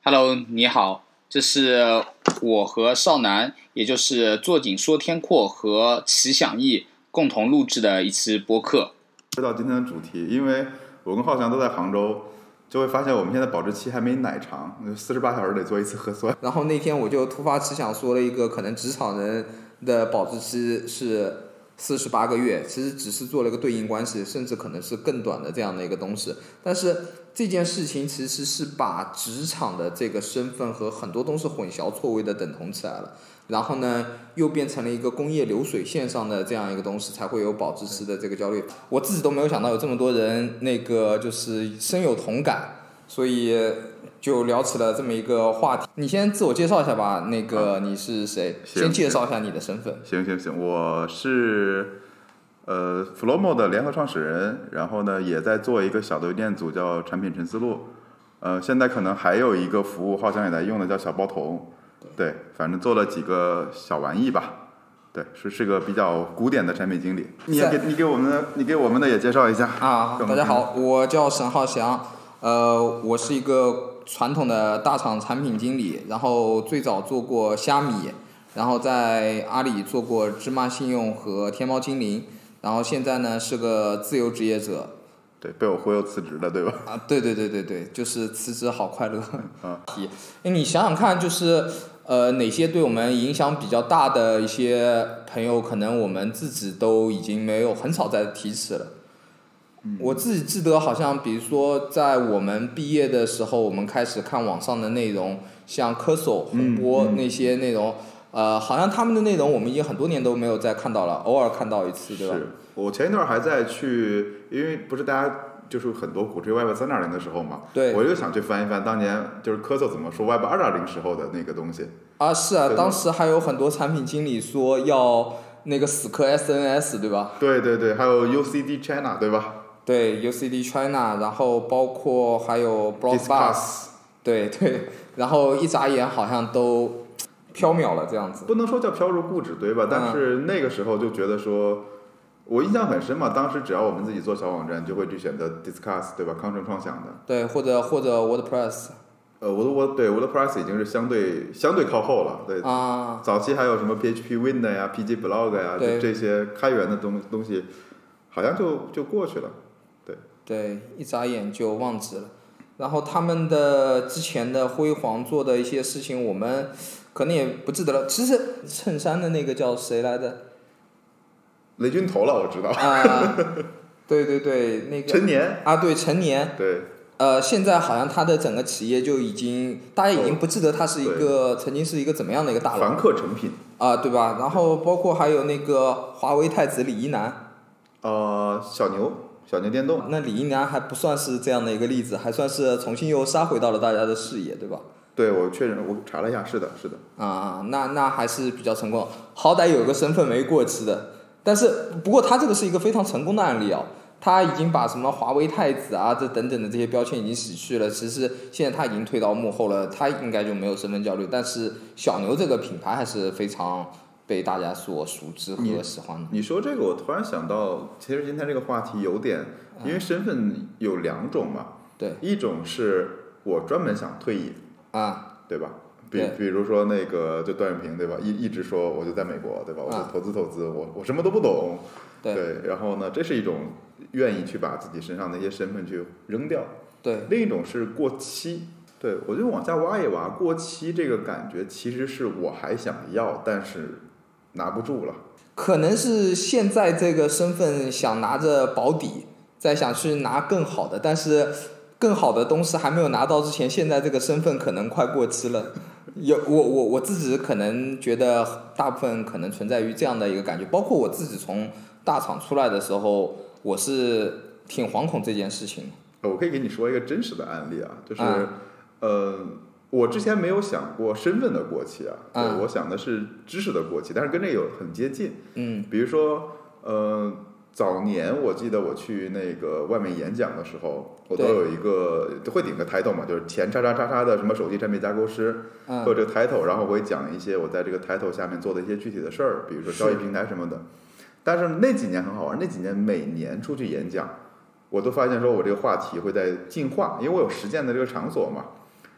Hello，你好，这是我和少南，也就是坐井说天阔和齐响义共同录制的一期播客。 说到今天的主题，因为我跟浩翔都在杭州，就会发现我们现在保质期还没奶长，48小时得做一次核酸。 然后那天我就突发奇想说了一个，可能职场人的保质期是48个月，其实只是做了一个对应关系，甚至可能是更短的这样的一个东西。但是这件事情其实是把职场的这个身份和很多东西混淆错位的等同起来了，然后呢又变成了一个工业流水线上的这样一个东西，才会有保质期的这个焦虑。我自己都没有想到有这么多人就是深有同感，所以就聊起了这么一个话题。你先自我介绍一下吧，你是谁？先介绍一下你的身份。 行，我是Flomo 的联合创始人，然后呢也在做一个小的微店组叫产品沉思路，现在可能还有一个服务好像也在用的叫小包童，对，反正做了几个小玩意吧。对，是个比较古典的产品经理。你给我们的也介绍一下啊。大家好，我叫沈浩翔，我是一个传统的大厂产品经理，然后最早做过虾米，然后在阿里做过芝麻信用和天猫精灵，然后现在呢是个自由职业者。 对，被我忽悠辞职了，对吧？ 啊，对，就是辞职好快乐。你想想看，就是哪些对我们影响比较大的一些朋友，可能我们自己都已经没有很少再提起了。我自己记得好像，比如说在我们毕业的时候，我们开始看网上的内容，像科索、红播那些内容，好像他们的内容我们已经很多年都没有再看到了，偶尔看到一次，对吧？ 是我前一段还在去，因为不是大家就是很多鼓吹 Web 3.0的时候嘛， 对， 我就想去翻一翻当年就是科索怎么说 Web 2.0时候的那个东西。 啊，是啊，当时还有很多产品经理说要那个死磕 SNS， 对吧？ 对，还有 UCD China， 对吧？ 对 UCD China， 然后包括还有 Blockbuster， 对，然后一眨眼好像都缥缈了这样子。 不能说叫飘入故纸堆吧，但是那个时候就觉得说，我印象很深嘛。当时只要我们自己做小网站，就会去选择 Discuss， 对吧？康城创想的。 对，或者 WordPress。 WordPress 已经是相对靠后了。对。 啊。 早期还有什么 PHP Win 呀、PG Blog 呀，这些开源的东西，好像就过去了。 对，一眨眼就忘记了。然后他们的之前的辉煌做的一些事情，我们可能也不记得了。其实衬衫的那个叫谁来着？ 雷军头了，我知道。 啊，对，那个陈年啊，对，陈年。 对。 现在好像他的整个企业就已经，大家已经不记得他是一个曾经是一个怎么样的一个大佬。 凡客诚品。 啊，对吧？然后包括还有那个华为太子李一男。 小牛电动。 那李一男还不算是这样的一个例子，还算是重新又杀回到了大家的视野，对吧？ 对，我确认，我查了一下，是的。 啊，那还是比较成功，好歹有个身份没过期的。但是不过他这个是一个非常成功的案例啊，他已经把什么华为太子啊这等等的这些标签已经洗去了。其实现在他已经退到幕后了，他应该就没有身份焦虑。但是小牛这个品牌还是非常被大家所熟知和喜欢的。 你说这个，我突然想到，其实今天这个话题有点，因为身份有两种嘛。 对。 一种是我专门想退役啊， 对吧？比如说那个就段永平，对吧？一直说我就在美国，对吧？我就投资，我什么都不懂。对。然后呢，这是一种愿意去把自己身上的一些身份去扔掉。 对。 另一种是过期。对，我就往下挖一挖，过期这个感觉其实是我还想要，但是拿不住了。 可能是现在这个身份想拿着保底，再想去拿更好的，但是更好的东西还没有拿到之前，现在这个身份可能快过期了。我自己可能觉得大部分可能存在于这样的一个感觉，包括我自己从大厂出来的时候，我是挺惶恐这件事情。 我可以给你说一个真实的案例啊，就是我之前没有想过身份的过期啊，对，我想的是知识的过期，但是跟这个有很接近。比如说早年我记得我去那个外面演讲的时候，我都有一个会顶个 title 嘛，就是前叉叉叉叉的什么手机产品架构师，会有这个 title， 然后我会讲一些我在这个 title 下面做的一些具体的事儿，比如说交易平台什么的。但是那几年很好玩，那几年每年出去演讲，我都发现说我这个话题会在进化，因为我有实践的这个场所嘛。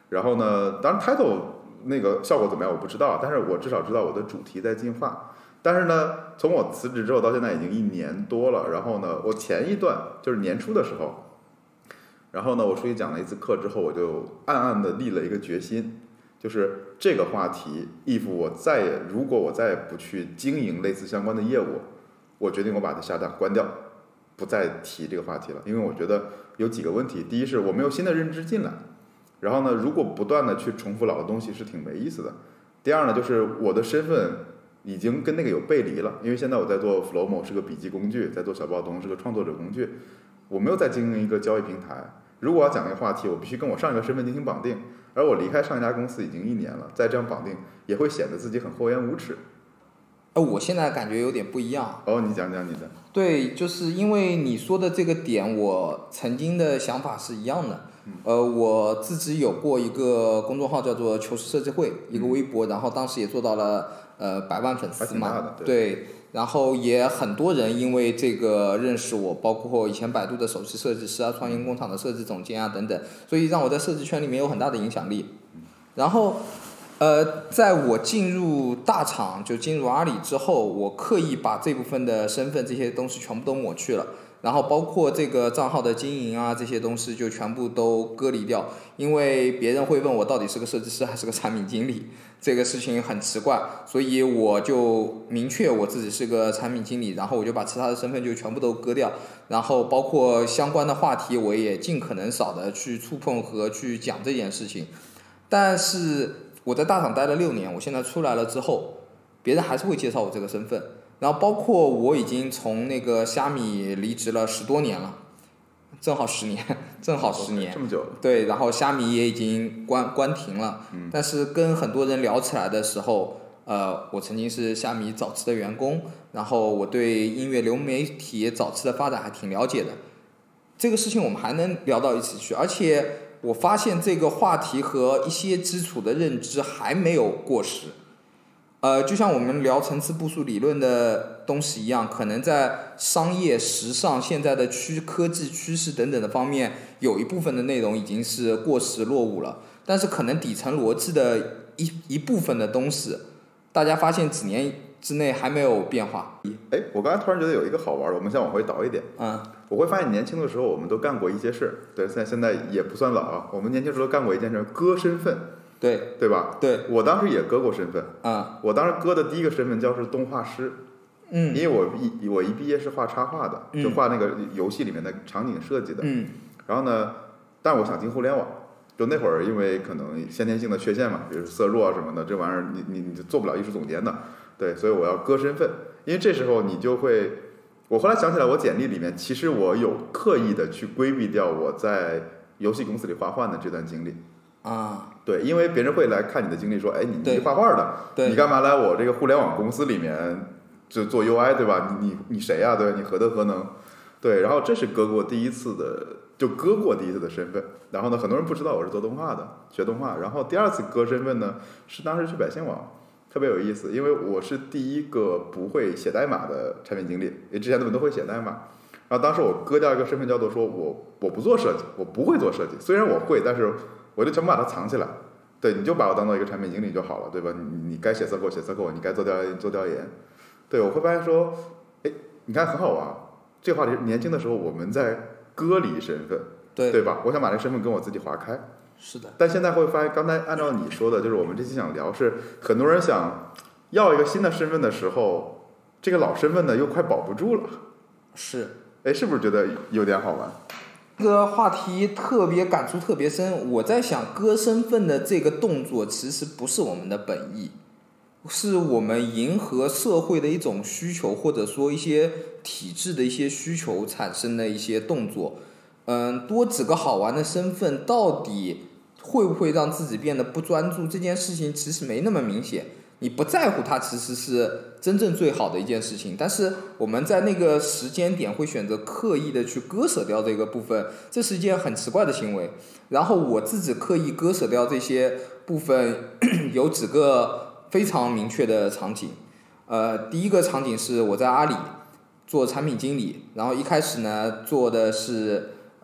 然后呢，当然 title 那个效果怎么样我不知道，但是我至少知道我的主题在进化。但是呢，从我辞职之后到现在已经1年多了，然后呢，我前一段就是年初的时候，然后呢，我出去讲了一次课之后，我就暗暗的立了一个决心，就是这个话题，if 如果我再也不去经营类似相关的业务，我决定我把它下档关掉，不再提这个话题了，因为我觉得有几个问题，第一是我没有新的认知进来，然后呢，如果不断的去重复老的东西是挺没意思的。第二呢，就是我的身份已经跟那个有背离了，因为现在我在做 Flowmo 是个笔记工具，在做小报童是个创作者工具，我没有在经营一个交易平台。如果要讲一个话题，我必须跟我上一个身份进行绑定，而我离开上一家公司已经1年了，再这样绑定也会显得自己很厚颜无耻。 我现在感觉有点不一样。 你讲讲你的。 对，就是因为你说的这个点，我曾经的想法是一样的。我自己有过一个公众号叫做求是设计会，一个微博，然后当时也做到了100万粉丝嘛。对，然后也很多人因为这个认识我，包括以前百度的首席设计师啊、创新工厂的设计总监啊等等，所以让我在设计圈里面有很大的影响力。然后在我进入大厂，就进入阿里之后，我刻意把这部分的身份这些东西全部都抹去了，然后包括这个账号的经营啊这些东西就全部都割离掉，因为别人会问我到底是个设计师还是个产品经理，这个事情很奇怪，所以我就明确我自己是个产品经理，然后我就把其他的身份就全部都割掉，然后包括相关的话题我也尽可能少的去触碰和去讲这件事情。但是我在大厂待了6年，我现在出来了之后，别人还是会介绍我这个身份，然后包括我已经从那个虾米离职了10多年了，正好10年，正好10年， 这么久了。 对，然后虾米也已经关停了，但是跟很多人聊起来的时候，我曾经是虾米早期的员工，然后我对音乐流媒体早期的发展还挺了解的，这个事情我们还能聊到一起去，而且我发现这个话题和一些基础的认知还没有过时。就像我们聊层次步数理论的东西一样，可能在商业、时尚、现在的科技趋势等等的方面，有一部分的内容已经是过时落伍了，但是可能底层逻辑的一部分的东西，大家发现几年之内还没有变化。 我刚才突然觉得有一个好玩的，我们先往回倒一点。我会发现年轻的时候我们都干过一些事，对，现在也不算老啊。我们年轻时候干过一件事，割身份，对吧？ 对， 我当时也割过身份。我当时割的第一个身份叫是动画师。因为我一毕业是画插画的，就画那个游戏里面的场景设计的。然后呢，但我想进互联网，就那会儿因为可能先天性的缺陷嘛，比如色弱啊什么的，这玩意儿你做不了艺术总监的，对，所以我要割身份。因为这时候你就会，我后来想起来，我简历里面其实我有刻意的去规避掉我在游戏公司里画画的这段经历。对，因为别人会来看你的经历，说，你是画画的，你干嘛来我这个互联网公司里面就做 UI 对吧？你谁呀？对，你何德何能？对，然后这是割过第一次的身份。然后呢，很多人不知道我是做动画的，学动画。然后第二次割身份呢，是当时去百姓网，特别有意思，因为我是第一个不会写代码的产品经理，因为之前他们都会写代码。然后当时我割掉一个身份，叫做说我不做设计，我不会做设计，虽然我会，但是我就全部把它藏起来。对，你就把我当做一个产品经理就好了，对吧？你该写SQL写SQL，你该做调研做调研。对，我会发现说，你看很好玩。这个话题年轻的时候我们在割离身份，对吧？我想把这个身份跟我自己划开。 是的。 但现在会发现，刚才按照你说的，就是我们这期想聊是很多人想要一个新的身份的时候，这个老身份呢又快保不住了。 是。 是不是觉得有点好玩？ 这个话题特别感触特别深。我在想，割身份的这个动作其实不是我们的本意，是我们迎合社会的一种需求，或者说一些体制的一些需求产生的一些动作。多几个好玩的身份，到底会不会让自己变得不专注？这件事情其实没那么明显。你不在乎它，其实是真正最好的一件事情。但是我们在那个时间点会选择刻意的去割舍掉这个部分，这是一件很奇怪的行为。然后我自己刻意割舍掉这些部分，有几个非常明确的场景。第一个场景是我在阿里做产品经理，然后一开始呢做的是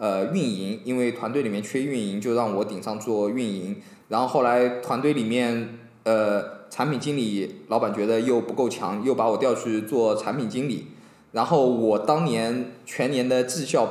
运营，因为团队里面缺运营，就让我顶上做运营。然后后来团队里面产品经理老板觉得又不够强，又把我调去做产品经理。然后我当年全年的绩效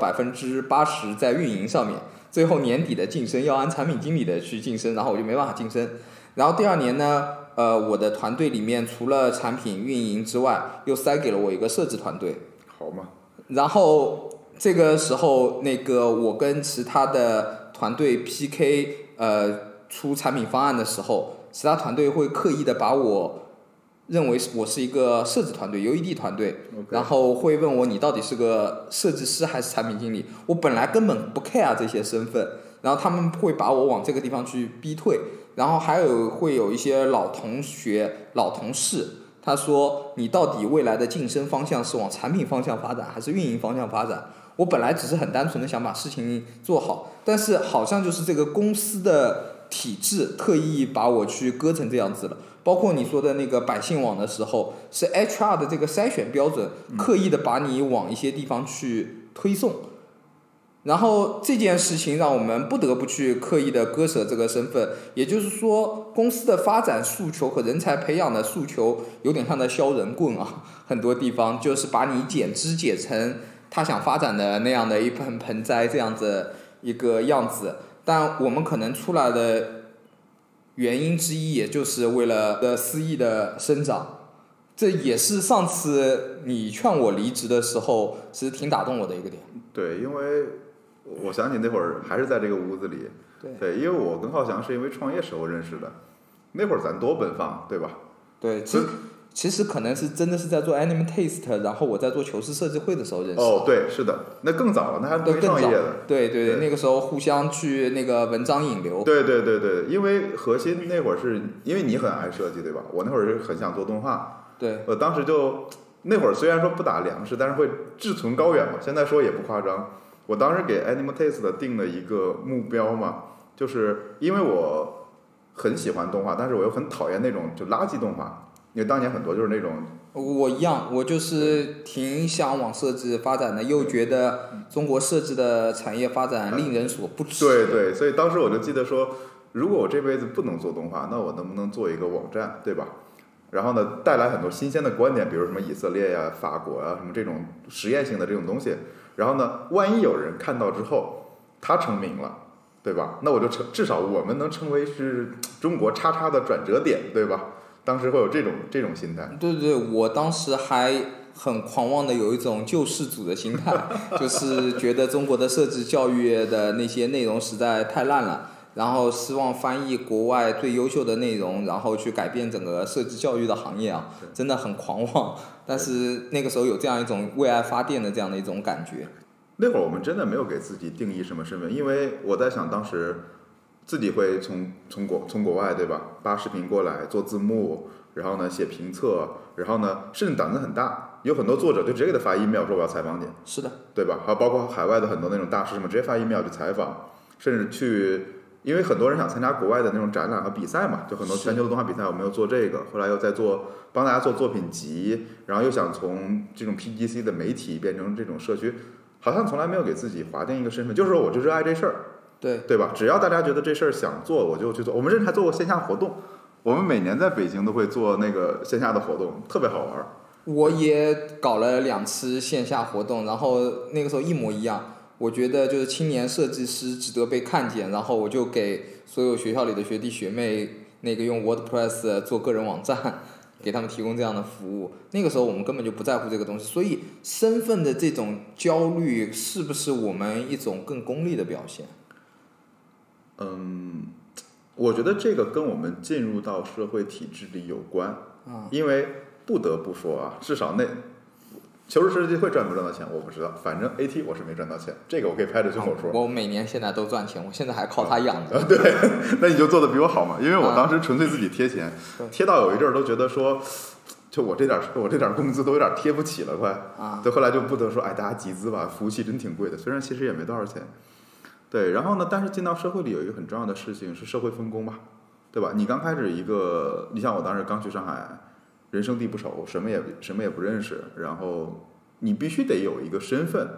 80%在运营上面，最后年底的晋升要按产品经理的去晋升，然后我就没办法晋升。然后第二年呢，我的团队里面除了产品运营之外，又塞给了我一个设计团队。 好嘛。 然后这个时候，我跟其他的团队 PK，出产品方案的时候，其他团队会刻意的把我认为我是一个设计团队 UED 团队， 然后会问我你到底是个设计师还是产品经理。我本来根本不 care 这些身份，然后他们会把我往这个地方去逼退。然后会有一些老同学老同事，他说你到底未来的晋升方向是往产品方向发展还是运营方向发展。我本来只是很单纯的想把事情做好，但是好像就是这个公司的体制特意把我去割成这样子了。包括你说的那个百姓网的时候，是 HR 的这个筛选标准刻意的把你往一些地方去推送。然后这件事情让我们不得不去刻意的割舍这个身份，也就是说公司的发展诉求和人才培养的诉求有点像在削人棍啊，很多地方就是把你剪枝剪成他想发展的那样的一盆盆栽这样子一个样子。但我们可能出来的原因之一，也就是为了私益的生长。这也是上次你劝我离职的时候，其实挺打动我的一个点。 对，因为我想起那会儿还是在这个屋子里，对，因为我跟浩翔是因为创业时候认识的，那会儿咱多奔放，对吧？ 对，其实可能是真的是在做 Anime Taste， 然后我在做球市设计会的时候认识的。 哦，对，是的，那更早了，那还没创业的。 对，那个时候互相去那个文章引流。 对，因为核心那会儿是因为你很爱设计，对吧？我那会儿是很想做动画。 对。 我当时就那会儿虽然说不打粮食，但是会志存高远嘛。现在说也不夸张。我当时给 Anime Taste 定了一个目标嘛，就是因为我很喜欢动画，但是我又很讨厌那种就垃圾动画。因为当年很多就是那种， 我一样，我就是挺想往设计发展的，又觉得中国设计的产业发展令人所不齿。 对，所以当时我就记得说，如果我这辈子不能做动画，那我能不能做一个网站，对吧？然后呢，带来很多新鲜的观点，比如什么以色列呀、法国呀什么这种实验性的这种东西。然后呢，万一有人看到之后，他成名了，对吧？那我就至少我们能成为是中国叉叉的转折点，对吧？当时会有这种心态。 对，我当时还很狂妄的有一种救世主的心态，就是觉得中国的设计教育的那些内容实在太烂了，然后希望翻译国外最优秀的内容，然后去改变整个设计教育的行业啊，真的很狂妄。但是那个时候有这样一种为爱发电的这样的一种感觉。 那会儿我们真的没有给自己定义什么身份，因为我在想当时自己会从国外对吧，扒视频过来做字幕，然后呢写评测，然后呢甚至胆子很大，有很多作者就直接给他发 email 说我要采访你。 是的， 对吧？还有包括海外的很多那种大师什么，直接发 email 去采访，甚至去，因为很多人想参加国外的那种展览和比赛嘛，就很多全球的动画比赛，我们又做这个，后来又在帮大家做作品集，然后又想从这种 PGC 的媒体变成这种社区，好像从来没有给自己划定一个身份，就是说我就热爱这事儿，对吧？只要大家觉得这事儿想做，我就去做。我们甚至还做过线下活动，我们每年在北京都会做那个线下的活动，特别好玩。 我也搞了2次线下活动，然后那个时候一模一样。我觉得就是青年设计师值得被看见，然后我就给所有学校里的学弟学妹那个用 WordPress 做个人网站，给他们提供这样的服务。那个时候我们根本就不在乎这个东西，所以身份的这种焦虑是不是我们一种更功利的表现？ 我觉得这个跟我们进入到社会体制里有关，因为不得不说啊，至少求职设计会赚不赚到钱我不知道，反正 AT 我是没赚到钱，这个我可以拍着胸口说。 我每年现在都赚钱，我现在还靠他养的。 对，那你就做的比我好嘛，因为我当时纯粹自己贴钱，贴到有一阵儿都觉得说，就我这点工资都有点贴不起了，快对，后来就不得说，哎，大家集资吧，服务器真挺贵的，虽然其实也没多少钱。对，然后呢，但是进到社会里有一个很重要的事情是社会分工吧，对吧？你刚开始你像我当时刚去上海，人生地不熟，什么也不认识，然后你必须得有一个身份，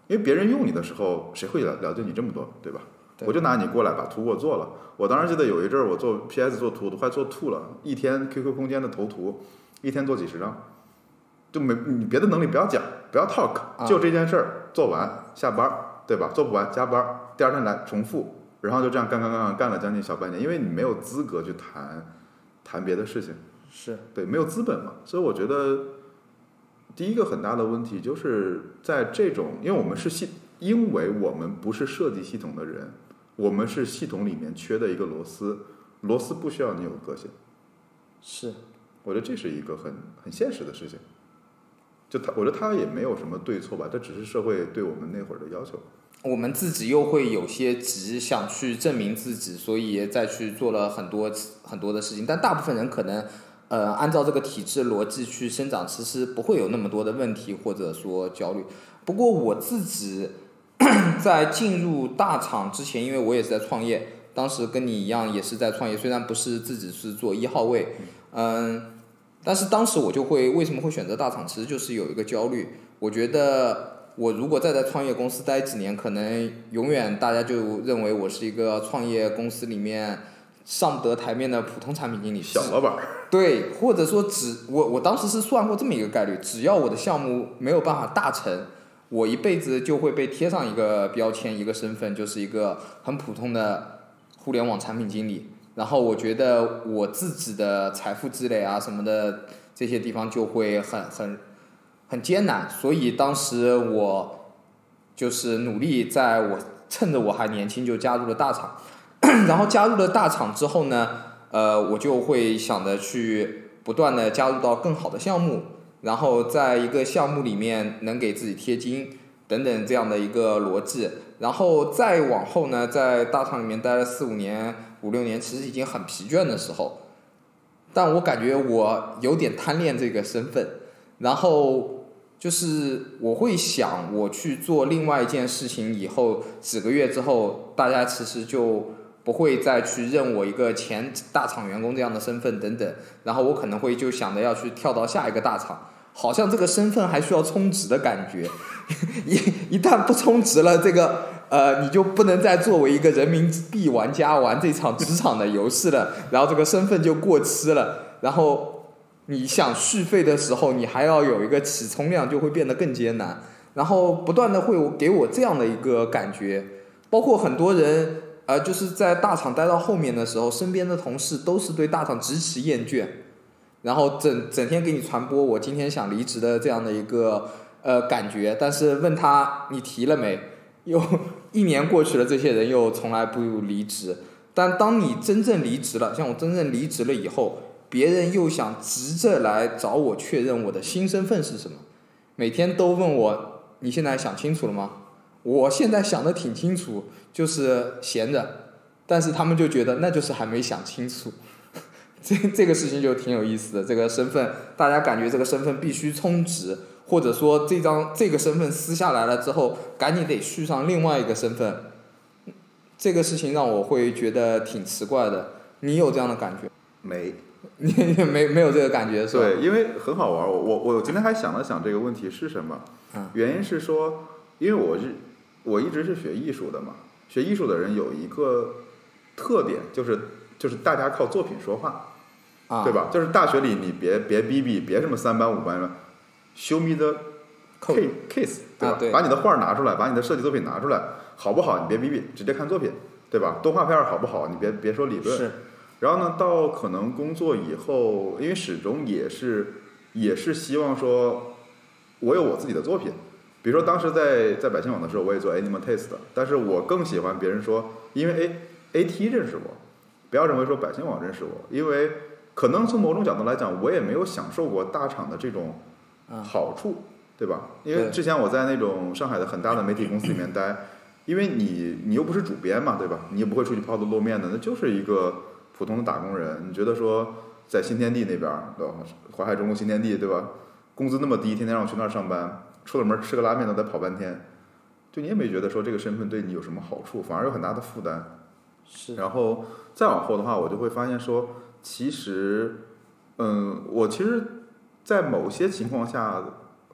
因为别人用你的时候，谁会了解你这么多，对吧？ 对， 我就拿你过来把图给我做了。我当时记得有一阵儿我做 PS 做图都快做吐了，一天 QQ 空间的头图，一天做几十张，就你别的能力不要讲，不要 talk，就这件事儿做完下班，对吧？做不完加班，第二天来重复，然后就这样干了将近小半年，因为你没有资格去谈别的事情， 是对，没有资本嘛。所以我觉得第一个很大的问题就是在这种，因为我们不是设计系统的人，我们是系统里面缺的一个螺丝，螺丝不需要你有个性， 是， 我觉得这是一个很现实的事情。我觉得它也没有什么对错吧，这只是社会对我们那会儿的要求。 我们自己又会有些急，想去证明自己，所以再去做了很多的事情。但大部分人可能，按照这个体制逻辑去生长，其实不会有那么多的问题或者说焦虑。不过我自己在进入大厂之前，因为我也是在创业，当时跟你一样也是在创业，虽然不是自己是做1号位，但是当时我就为什么会选择大厂，其实就是有一个焦虑，我觉得我如果再在创业公司待几年，可能永远大家就认为我是一个创业公司里面上不得台面的普通产品经理， 小老板。 对，或者说我当时是算过这么一个概率，只要我的项目没有办法大成，我一辈子就会被贴上一个标签，一个身份，就是一个很普通的互联网产品经理。然后我觉得我自己的财富积累啊什么的这些地方就会很艰难，所以当时我就是努力趁着我还年轻就加入了大厂，然后加入了大厂之后呢，我就会想着去不断的加入到更好的项目，然后在一个项目里面能给自己贴金等等这样的一个逻辑，然后再往后呢，在大厂里面待了4、5年、5、6年，其实已经很疲倦的时候，但我感觉我有点贪恋这个身份，然后就是我会想我去做另外一件事情以后几个月之后，大家其实就不会再去认我一个前大厂员工这样的身份等等，然后我可能会就想着要去跳到下一个大厂，好像这个身份还需要充值的感觉，一旦不充值了，这个你就不能再作为一个人民币玩家玩这场职场的游戏了，然后这个身份就过期了，然后你想续费的时候，你还要有一个起充量，就会变得更艰难，然后不断的会给我这样的一个感觉，包括很多人就是在大厂待到后面的时候，身边的同事都是对大厂极其厌倦，然后整天给你传播我今天想离职的这样的一个感觉，但是问他你提了没，又1年过去了，这些人又从来不离职。但当你真正离职了，像我真正离职了以后，别人又想急着来找我确认我的新身份是什么，每天都问我你现在想清楚了吗？我现在想得挺清楚，就是闲着，但是他们就觉得那就是还没想清楚。这个事情就挺有意思的，这个身份大家感觉这个身份必须充值，或者说这个身份撕下来了之后赶紧得续上另外一个身份，这个事情让我会觉得挺奇怪的。你有这样的感觉？ 没， 你没有这个感觉是吧？ 对，因为很好玩。我今天还想了想这个问题是什么，原因是说，因为我一直是学艺术的嘛，学艺术的人有一个特点，就是大家靠作品说话，对吧？就是大学里你别逼，别什么3班5班了 ，show me the case， 对吧？ 对， 把你的画拿出来，把你的设计作品拿出来，好不好？你别逼，直接看作品，对吧？动画片好不好？你别说理论。 是。 然后呢，到可能工作以后，因为始终也是希望说，我有我自己的作品。比如说当时在百姓网的时候，我也做 Animal Taste 的，但是我更喜欢别人说，因为AT 认识我，不要认为说百姓网认识我，因为可能从某种角度来讲，我也没有享受过大厂的这种好处，对吧？因为之前我在那种上海的很大的媒体公司里面待，因为你又不是主编嘛，对吧？你也不会出去抛头露面的，那就是一个普通的打工人。你觉得说在新天地那边，淮海中路新天地，对吧？工资那么低，天天让我去那儿上班，出了门吃个拉面都得跑半天，就你也没觉得说这个身份对你有什么好处，反而有很大的负担。 是。 然后再往后的话，我就会发现说，其实，我其实，在某些情况下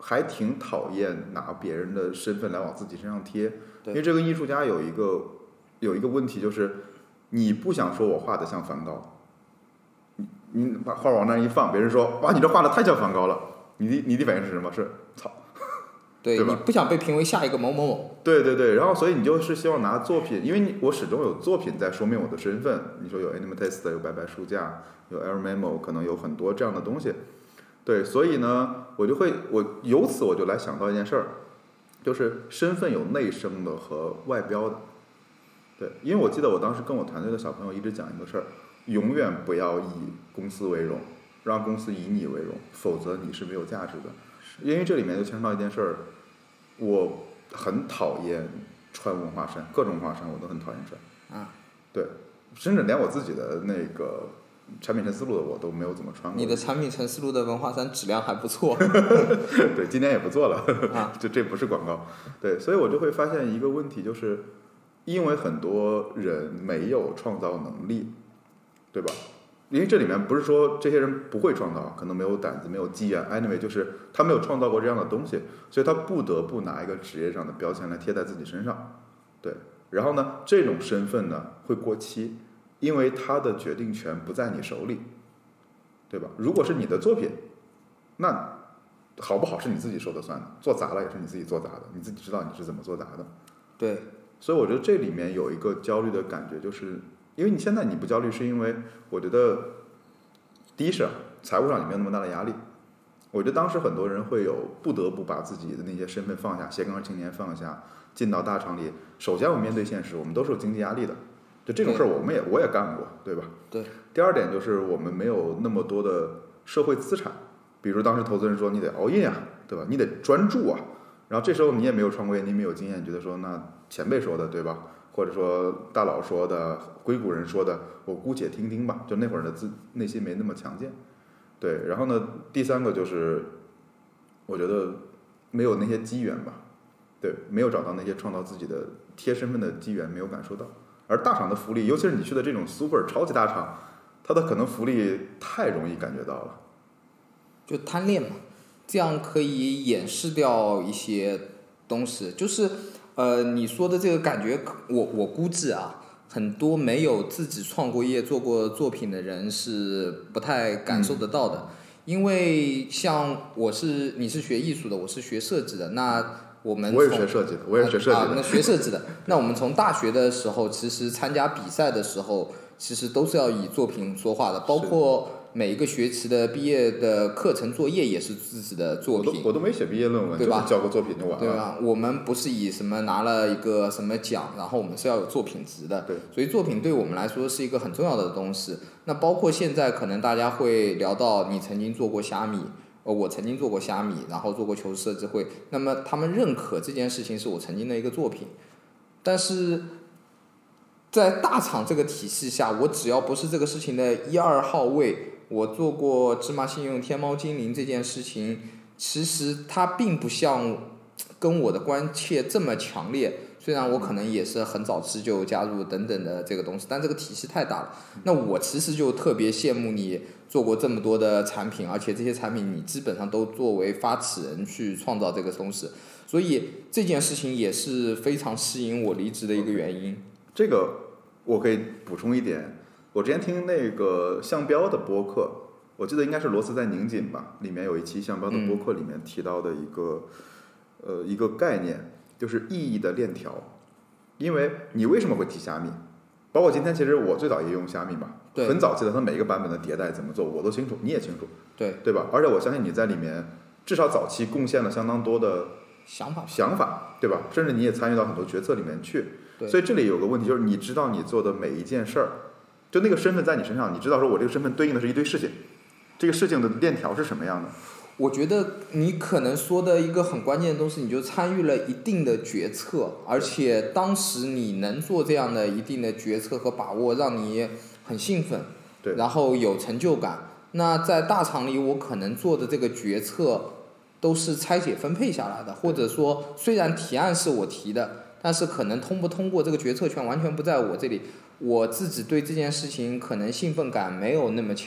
还挺讨厌拿别人的身份来往自己身上贴， 对， 因为这个艺术家有一个问题，就是你不想说我画的像梵高，你把画往那一放，别人说哇你这画的太像梵高了，你的反应是什么？是操。 对， 对吧？ 你不想被评为下一个某某某。 对对对，然后所以你就是希望拿作品，因为我始终有作品在说明我的身份。你说有 Animatist， 有白白书架，有 Air Memo， 可能有很多这样的东西。对，所以呢，我由此我就来想到一件事儿，就是身份有内生的和外标的。对，因为我记得我当时跟我团队的小朋友一直讲一个事儿，永远不要以公司为荣，让公司以你为荣，否则你是没有价值的。因为这里面就牵扯到一件事儿。我很讨厌穿文化衫，各种文化衫我都很讨厌穿。 啊， 对，甚至连我自己的那个产品陈思路的我都没有怎么穿过。 你的产品陈思路的文化衫质量还不错。 对，今年也不做了。 啊， 这不是广告。对，所以我就会发现一个问题，就是因为很多人没有创造能力，对吧？因为这里面不是说这些人不会创造，可能没有胆子，没有机缘 ，anyway， 就是他没有创造过这样的东西，所以他不得不拿一个职业上的标签来贴在自己身上，对。然后呢，这种身份呢会过期，因为他的决定权不在你手里，对吧？如果是你的作品，那好不好是你自己说的算的，做砸了也是你自己做砸的，你自己知道你是怎么做砸的。 对。 所以我觉得这里面有一个焦虑的感觉，就是因为你现在你不焦虑，是因为我觉得第一是财务上你没有那么大的压力。我觉得当时很多人会有不得不把自己的那些身份放下，斜杠青年放下，进到大厂里。首先我们面对现实，我们都是有经济压力的，就这种事儿我也干过，对吧？ 对。 第二点就是我们没有那么多的社会资产，比如当时投资人说你得熬夜啊，对吧？你得专注啊。然后这时候你也没有创过业，你没有经验，你觉得说那前辈说的对吧？或者说大佬说的、硅谷人说的，我姑且听听吧。就那会儿的内心没那么强健。对，然后呢，第三个就是我觉得没有那些机缘吧，对，没有找到那些创造自己的贴身份的机缘，没有感受到。而大厂的福利，尤其是你去的这种 super 超级大厂，它的可能福利太容易感觉到了， 就贪恋嘛，这样可以掩饰掉一些东西。就是你说的这个感觉，我估计啊，很多没有自己创过业、做过作品的人是不太感受得到的。因为像你是学艺术的，我是学设计的，那我也学设计的，我也学设计的。 那学设计的，那我们从大学的时候，其实参加比赛的时候，其实都是要以作品说话的，包括每一个学期的毕业的课程作业也是自己的作品。 我都没写毕业论文， 对吧？ 就是交个作品就完了， 对吧？我们不是以什么拿了一个什么奖，然后我们是要有作品集的。 对。 所以作品对我们来说是一个很重要的东西。那包括现在可能大家会聊到你曾经做过虾米。我曾经做过虾米，然后做过求是设计会，那么他们认可这件事情是我曾经的一个作品，但是在大厂这个体系下，我只要不是这个事情的1、2号位，我做过芝麻信用、天猫精灵这件事情，其实它并不像跟我的关切这么强烈。虽然我可能也是很早期就加入等等的这个东西，但这个体系太大了。那我其实就特别羡慕你做过这么多的产品，而且这些产品你基本上都作为发起人去创造这个东西，所以这件事情也是非常吸引我离职的一个原因。 这个我可以补充一点，我之前听那个项标的播客，我记得应该是螺丝在拧紧吧，里面有一期项标的播客里面提到的一个概念，就是意义的链条。因为你为什么会提虾米？包括今天，其实我最早也用虾米嘛，很早期的它每一个版本的迭代怎么做，我都清楚，你也清楚，对吧？而且我相信你在里面至少早期贡献了相当多的想法，对吧？甚至你也参与到很多决策里面去。所以这里有个问题，就是你知道你做的每一件事儿，就那个身份在你身上，你知道说我这个身份对应的是一堆事情，这个事情的链条是什么样的？ 我觉得你可能说的一个很关键的东西，你就参与了一定的决策，而且当时你能做这样的一定的决策和把握，让你很兴奋， 对， 然后有成就感。那在大厂里，我可能做的这个决策都是拆解分配下来的，或者说虽然提案是我提的，但是可能通不通过这个决策权完全不在我这里，我自己对这件事情可能兴奋感没有那么强。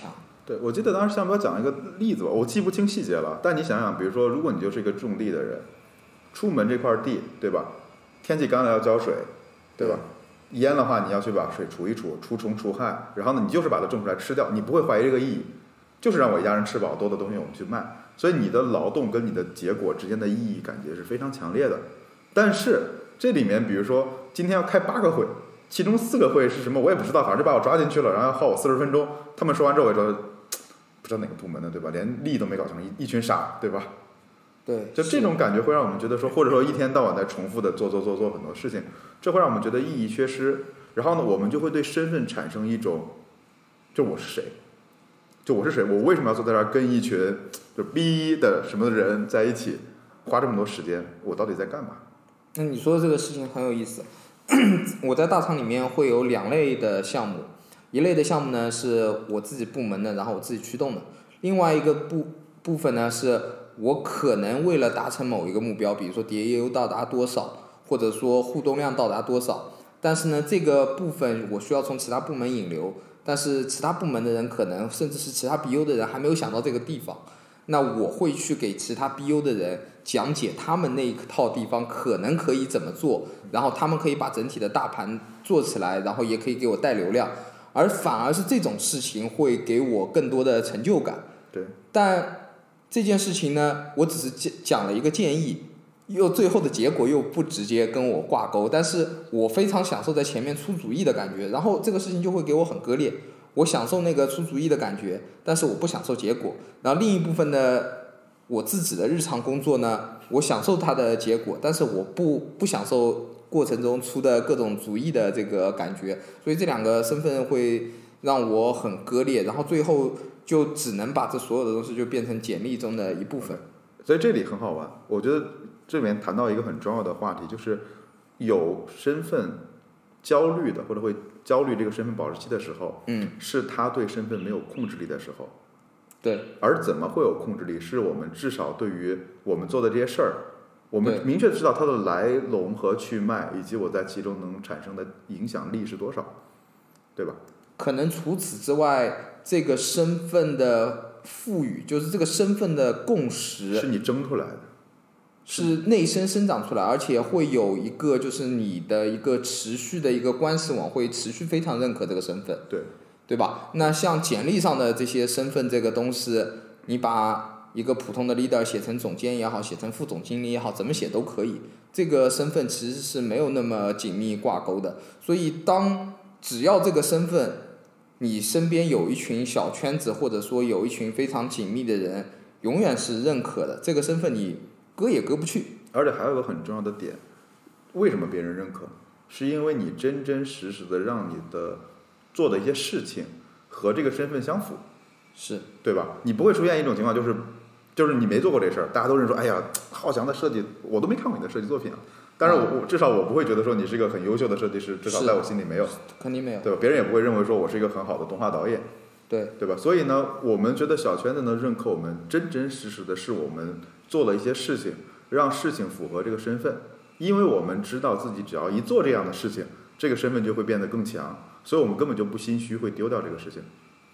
对，我记得当时向彪讲一个例子吧，我记不清细节了，但你想想，比如说，如果你就是一个种地的人，出门这块地，对吧？天气干了要浇水，对吧？淹的话，你要去把水除一除，除虫除害，然后呢，你就是把它种出来吃掉，你不会怀疑这个意义，就是让我一家人吃饱，多的东西我们去卖。所以你的劳动跟你的结果之间的意义感觉是非常强烈的。但是这里面，比如说今天要开8个会，其中4个会是什么我也不知道，反正就把我抓进去了，然后要耗我40分钟。他们说完之后，我说不知道哪个部门的，对吧？连利益都没搞成，一群傻，对吧？ 对， 就这种感觉会让我们觉得说，或者说一天到晚在重复的做很多事情，这会让我们觉得意义缺失。然后呢，我们就会对身份产生一种，就我是谁？就我是谁？我为什么要坐在这儿跟一群就逼的什么人在一起，花这么多时间？我到底在干嘛？ 那你说的这个事情很有意思。我在大厂里面会有2类的项目，一类的项目呢是我自己部门的，然后我自己驱动的；另外一个部分呢是我可能为了达成某一个目标，比如说 DAU 到达多少，或者说互动量到达多少，但是呢这个部分我需要从其他部门引流，但是其他部门的人可能甚至是其他 BU 的人还没有想到这个地方，那我会去给其他 BU 的人讲解他们那一套地方可能可以怎么做，然后他们可以把整体的大盘做起来，然后也可以给我带流量，而反而是这种事情会给我更多的成就感。 对， 但这件事情呢，我只是讲了一个建议，又最后的结果又不直接跟我挂钩，但是我非常享受在前面出主意的感觉，然后这个事情就会给我很割裂。我享受那个出主意的感觉，但是我不享受结果。然后另一部分的我自己的日常工作呢，我享受它的结果，但是我不享受过程中出的各种主意的这个感觉，所以这2个身份会让我很割裂，然后最后就只能把这所有的东西就变成简历中的一部分。 所以这里很好玩，我觉得这里面谈到一个很重要的话题，就是有身份焦虑的，或者会焦虑这个身份保质期的时候，是他对身份没有控制力的时候。 对， 而怎么会有控制力？是我们至少对于我们做的这些事儿，我们明确知道它的来龙和去脉，以及我在其中能产生的影响力是多少，对吧？ 可能除此之外，这个身份的赋予，就是这个身份的共识， 是你争出来的， 是内生生长出来，而且会有一个就是你的一个持续的一个关系网，会持续非常认可这个身份，对吧？那像简历上的这些身份这个东西，你把一个普通的 leader 写成总监也好，写成副总经理也好，怎么写都可以，这个身份其实是没有那么紧密挂钩的。所以只要这个身份你身边有一群小圈子，或者说有一群非常紧密的人永远是认可的，这个身份你割也割不去。 而且还有一个很重要的点，为什么别人认可？是因为你真真实实的让你的做的一些事情和这个身份相符， 是对吧？你不会出现一种情况，就是你没做过这事儿，大家都认说，哎呀，浩翔的设计我都没看过你的设计作品啊。但是我至少我不会觉得说你是一个很优秀的设计师，至少在我心里没有， 肯定没有， 对吧？别人也不会认为说我是一个很好的动画导演，对吧？所以呢，我们觉得小圈子呢认可我们真真实实的是我们做了一些事情，让事情符合这个身份，因为我们知道自己只要一做这样的事情，这个身份就会变得更强，所以我们根本就不心虚会丢掉这个事情，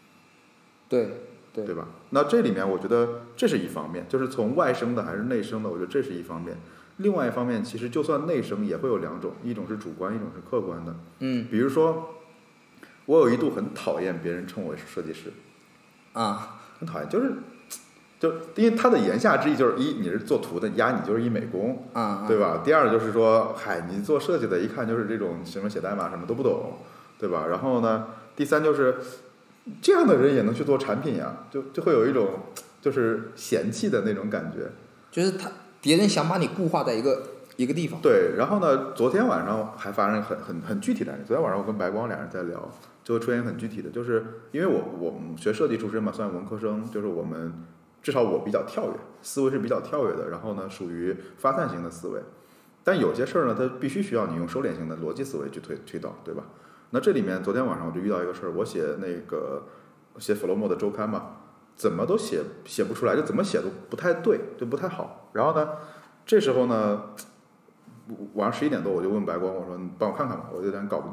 对吧？那这里面我觉得这是一方面，就是从外生的还是内生的，我觉得这是一方面。另外一方面，其实就算内生也会有2种，一种是主观，一种是客观的。比如说，我有一度很讨厌别人称我为设计师，很讨厌，就因为他的言下之意就是你是做图的，你就是一美工，对吧？第二就是说，你做设计的，一看就是这种什么写代码什么都不懂，对吧？然后呢，第三就是这样的人也能去做产品呀，就会有一种就是嫌弃的那种感觉， 就是别人想把你固化在一个地方。 对，然后呢，昨天晚上还发生很具体的，昨天晚上我跟白光2人在聊，就会出现很具体的，就是因为我们学设计出身嘛，算文科生，就是我们至少我比较跳跃，思维是比较跳跃的，然后呢属于发散型的思维，但有些事儿呢，它必须需要你用收敛型的逻辑思维去推导，对吧？那这里面昨天晚上我就遇到一个事儿，我写Flomo 的周刊嘛，怎么都写不出来，就怎么写都不太对，就不太好。然后呢，这时候呢，晚上11点多我就问白光，我说你帮我看看吧，我有点搞不定了。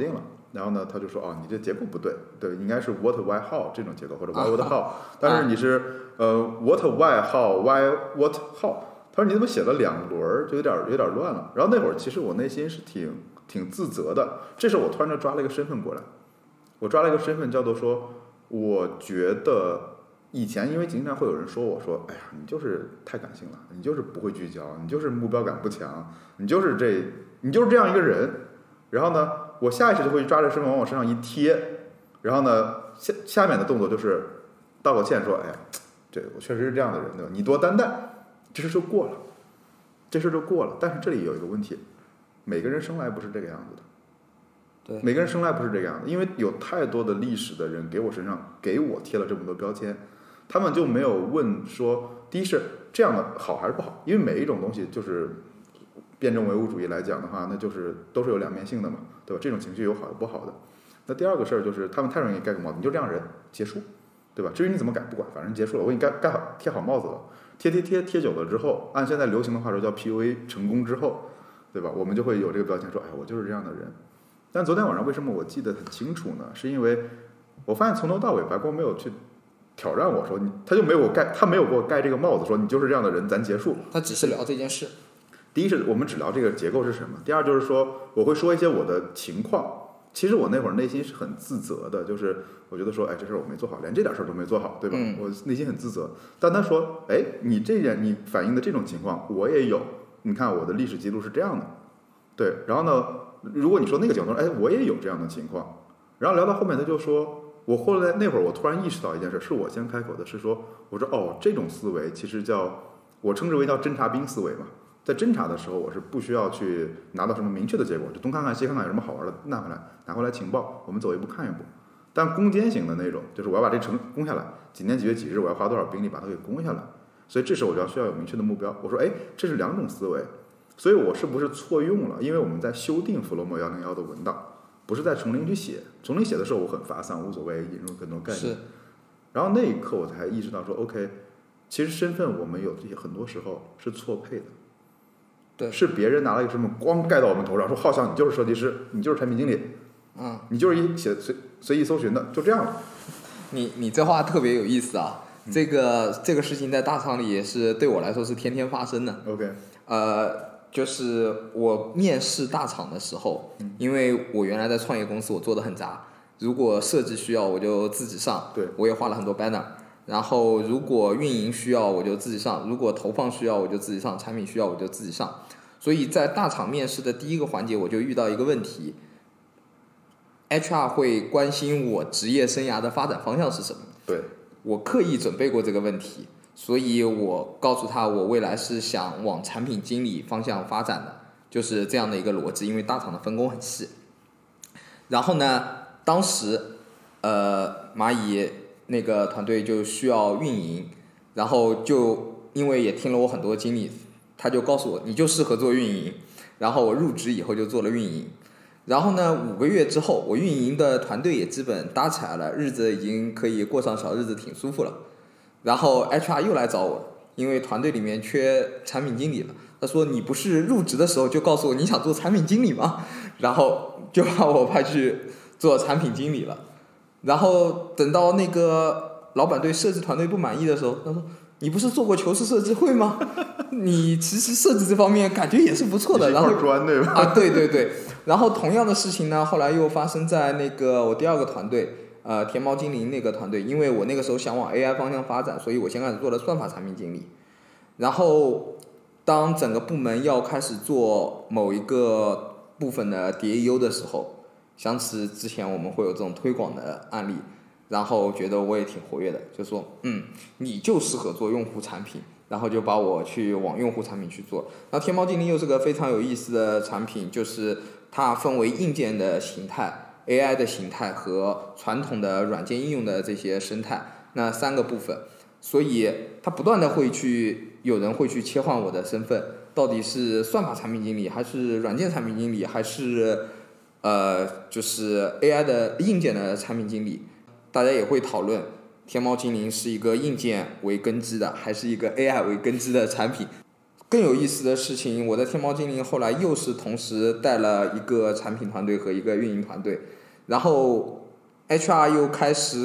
然后呢，他就说你这结构不对，对，应该是 what why how 这种结构或者 why what how，但是你是what why how why what how，他说你怎么写了2轮，就有点乱了。然后那会儿其实我内心是挺自责的，这时候我突然就抓了一个身份过来，我抓了一个身份叫做说，我觉得以前因为经常会有人说我说，哎呀，你就是太感性了，你就是不会聚焦，你就是目标感不强，你就是这样一个人。然后呢，我下意识就会抓着身份往我身上一贴，然后呢，下面的动作就是道个歉说，哎呀，这我确实是这样的人，对吧？你多担待，这事就过了，但是这里有一个问题，每个人生来不是这个样子的。 对， 每个人生来不是这个样子，因为有太多的历史的人给我贴了这么多标签，他们就没有问说，第一是这样的好还是不好，因为每一种东西就是辩证唯物主义来讲的话，那就是都是有两面性的嘛，对吧？这种情绪有好有不好的。那第二个事儿就是他们太容易盖个帽子，你就这样人结束，对吧？至于你怎么改不管，反正结束了，我给你盖好贴好帽子了，贴久了之后，按现在流行的话说叫 PUA 成功之后，对吧？我们就会有这个标签说，哎，我就是这样的人。但昨天晚上为什么我记得很清楚呢？是因为我发现从头到尾白光没有去挑战我说他没有给我盖这个帽子说你就是这样的人，咱结束。 他只是聊这件事。 第一是我们只聊这个结构是什么，第二就是说我会说一些我的情况。其实我那会儿内心是很自责的，就是我觉得说，哎，这事儿我没做好，连这点事儿都没做好，对吧？我内心很自责。但他说，哎，你反映的这种情况我也有，你看我的历史记录是这样的，对。然后呢，如果你说那个角度，哎，我也有这样的情况。然后聊到后面，他就说，我后来那会儿我突然意识到一件事，是我先开口的，是说，我说哦，这种思维其实我称之为叫侦察兵思维嘛。在侦查的时候，我是不需要去拿到什么明确的结果，就东看看西看看有什么好玩的拿回来情报，我们走一步看一步。但攻坚型的那种，就是我要把这城攻下来，几年几月几日我要花多少兵力把它给攻下来，所以这时候我就需要有明确的目标。我说，哎，这是两种思维，所以我是不是错用了？因为我们在修订弗洛莫101的文档，不是在从零去写，从零写的时候我很发散，无所谓，引入更多概念。然后那一刻我才意识到说 ，OK， 其实身份我们有这些很多时候是错配的。 对， 是别人拿了一个身份光盖到我们头上，说好像你就是设计师，你就是产品经理，你就是随意搜寻的，就这样了。 你这话特别有意思啊！这个事情在大厂里也是对我来说是天天发生的。 OK， 就是我面试大厂的时候，因为我原来在创业公司，我做的很杂，如果设计需要我就自己上， 对， 我也画了很多 banner。然后如果运营需要我就自己上，如果投放需要我就自己上，产品需要我就自己上。所以在大厂面试的第一个环节我就遇到一个问题， HR 会关心我职业生涯的发展方向是什么。 对， 我刻意准备过这个问题，所以我告诉他我未来是想往产品经理方向发展的，就是这样的一个逻辑，因为大厂的分工很细。然后呢，当时蚂蚁那个团队就需要运营，然后就因为也听了我很多经历，他就告诉我你就适合做运营，然后我入职以后就做了运营。然后呢，5个月之后我运营的团队也基本搭起来了，日子已经可以过上小日子，挺舒服了。然后 HR 又来找我，因为团队里面缺产品经理了，他说你不是入职的时候就告诉我你想做产品经理吗？然后就把我派去做产品经理了。然后等到那个老板对设计团队不满意的时候，他说你不是做过求是设计会吗？你其实设计这方面感觉也是不错的。然后砖对吧？ 啊，对对对。然后同样的事情呢，后来又发生在那个我第二个团队，天猫精灵那个团队。因为我那个时候想往 AI 方向发展，所以我先开始做了算法产品经理。然后当整个部门要开始做某一个部分的 DAU 的时候，想起之前我们会有这种推广的案例，然后觉得我也挺活跃的，就说你就适合做用户产品，然后就把我去往用户产品去做。那天猫精灵又是个非常有意思的产品，就是它分为硬件的形态、AI 的形态和传统的软件应用的这些生态，那3个部分。所以它不断的有人会去切换我的身份，到底是算法产品经理还是软件产品经理，还是就是 AI 的硬件的产品经理。大家也会讨论天猫精灵是一个硬件为根基的还是一个 AI 为根基的产品。更有意思的事情，我在天猫精灵后来又是同时带了一个产品团队和一个运营团队。 然后 HR 又开始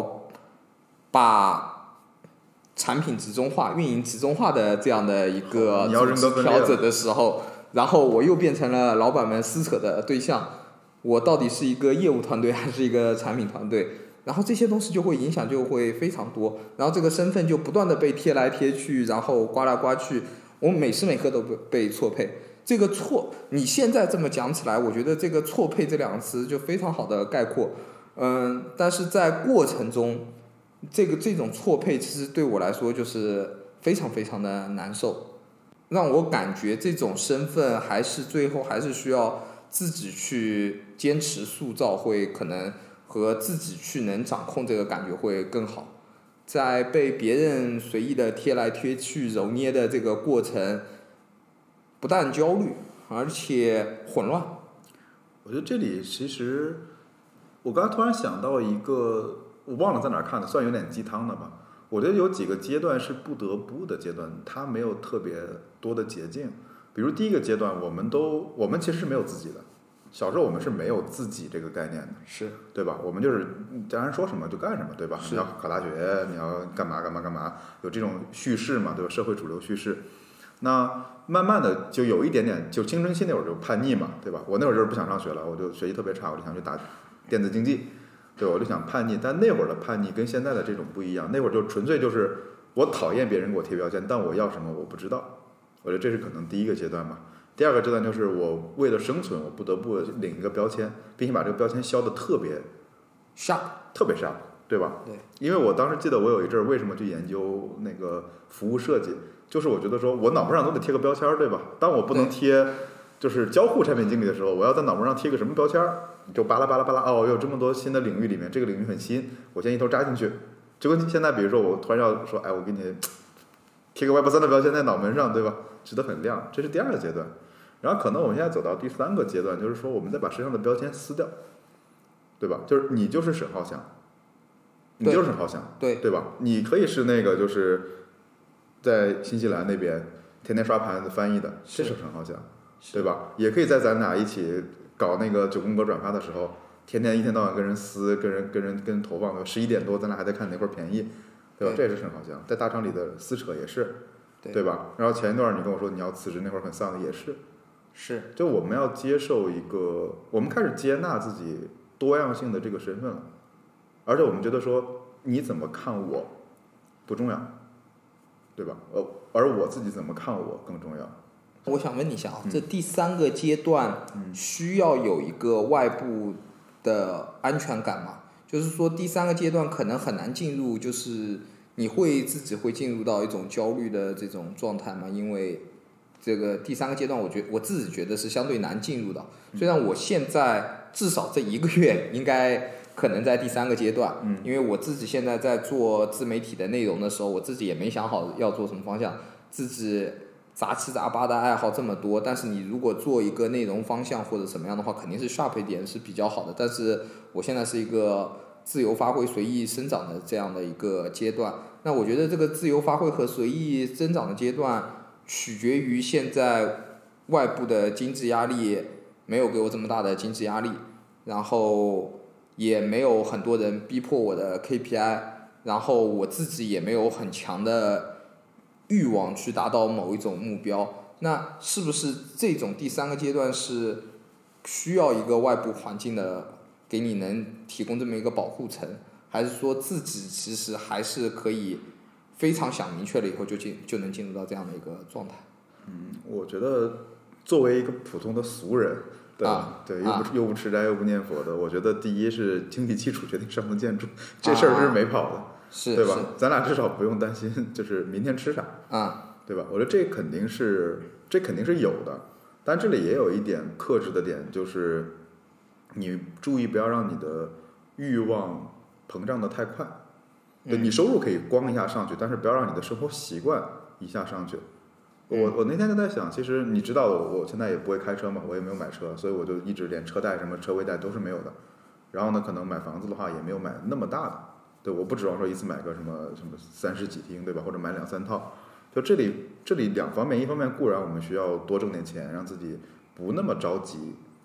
把产品集中化、运营集中化的这样的一个调整的时候，然后我又变成了老板们撕扯的对象。我到底是一个业务团队还是一个产品团队？然后这些东西就会影响就会非常多，然后这个身份就不断的被贴来贴去，然后刮来刮去，我每时每刻都被错配。这个错，你现在这么讲起来，我觉得这个错配这两个词就非常好的概括。但是在过程中，这种错配其实对我来说就是非常非常的难受，让我感觉这种身份还是最后还是需要自己去坚持塑造，会可能和自己去能掌控这个感觉会更好。在被别人随意的贴来贴去揉捏的这个过程，不但焦虑，而且混乱。 我觉得这里其实，我刚才突然想到一个，我忘了在哪儿看的，算有点鸡汤的吧。我觉得有几个阶段是不得不的阶段，它没有特别多的捷径。比如第一个阶段，我们其实是没有自己的。小时候我们是没有自己这个概念的， 是对吧？我们就是家人说什么就干什么，对吧？你要考大学，你要干嘛干嘛干嘛，有这种叙事嘛，对吧？社会主流叙事。那慢慢的就有一点点，就青春期那会儿就叛逆嘛，对吧？我那会儿就是不想上学了，我就学习特别差，我就想去打电子竞技，对，我就想叛逆。但那会儿的叛逆跟现在的这种不一样，那会儿就纯粹就是我讨厌别人给我贴标签，但我要什么我不知道。我觉得这是可能第一个阶段吧。第二个阶段就是我为了生存，我不得不领一个标签，并且把这个标签削得特别 sharp， 对吧？ 对。 因为我当时记得我有一阵为什么去研究那个服务设计，就是我觉得说我脑门上都得贴个标签，对吧？当我不能贴就是交互产品经理的时候，我要在脑门上贴个什么标签，就巴拉巴拉巴拉，哦，有这么多新的领域里面，这个领域很新，我先一头扎进去。就跟现在比如说我突然要说，哎，我给你贴个 Web3 的标签在脑门上，对吧？直得很亮，这是第二个阶段。然后可能我们现在走到第三个阶段，就是说我们再把身上的标签撕掉，对吧？就是你就是沈浩翔，你就是沈浩翔，对吧？你可以是那个就是在新西兰那边天天刷盘子翻译的，这是沈浩翔，对吧？也可以在咱俩一起搞那个9宫格转发的时候，天天一天到晚跟人撕，跟人投放的11点多，咱俩还在看哪块便宜，对吧？这也是沈浩翔，在大厂里的撕扯也是，对吧？然后前一段你跟我说你要辞职那会儿很丧的也是，就我们要接受一个，我们开始接纳自己多样性的这个身份了，而且我们觉得说你怎么看我不重要，对吧？而我自己怎么看我更重要。 我想问你一下这第三个阶段需要有一个外部的安全感吗？就是说第三个阶段可能很难进入，就是你自己会进入到一种焦虑的这种状态吗？因为这个第三个阶段我自己觉得是相对难进入的，虽然我现在至少这1个月应该可能在第三个阶段，因为我自己现在在做自媒体的内容的时候，我自己也没想好要做什么方向，自己杂七杂八的爱好这么多，但是你如果做一个内容方向或者什么样的话，肯定是 sharp 一点是比较好的。但是我现在是一个自由发挥、随意生长的这样的一个阶段，那我觉得这个自由发挥和随意增长的阶段，取决于现在外部的经济压力没有给我这么大的经济压力，然后也没有很多人逼迫我的 KPI， 然后我自己也没有很强的欲望去达到某一种目标。那是不是这种第三个阶段是需要一个外部环境的，给你能提供这么一个保护层，还是说自己其实还是可以非常想明确了以后就能进入到这样的一个状态？ 我觉得作为一个普通的俗人，对，又不吃斋又不念佛的，我觉得第一是经济基础决定上层建筑，这事儿是没跑的，对吧？咱俩至少不用担心，就是明天吃啥，对吧？我觉得这肯定是有的，但这里也有一点克制的点，就是你注意不要让你的欲望膨胀的太快。对，你收入可以咣一下上去，但是不要让你的生活习惯一下上去。我那天就在想，其实你知道我现在也不会开车嘛，我也没有买车，所以我就一直连车贷什么车位贷都是没有的。然后呢，可能买房子的话也没有买那么大的，对，我不指望说一次买个什么30几厅，对吧？或者买2、3套。就这里两方面，一方面固然我们需要多挣点钱，让自己不那么着急，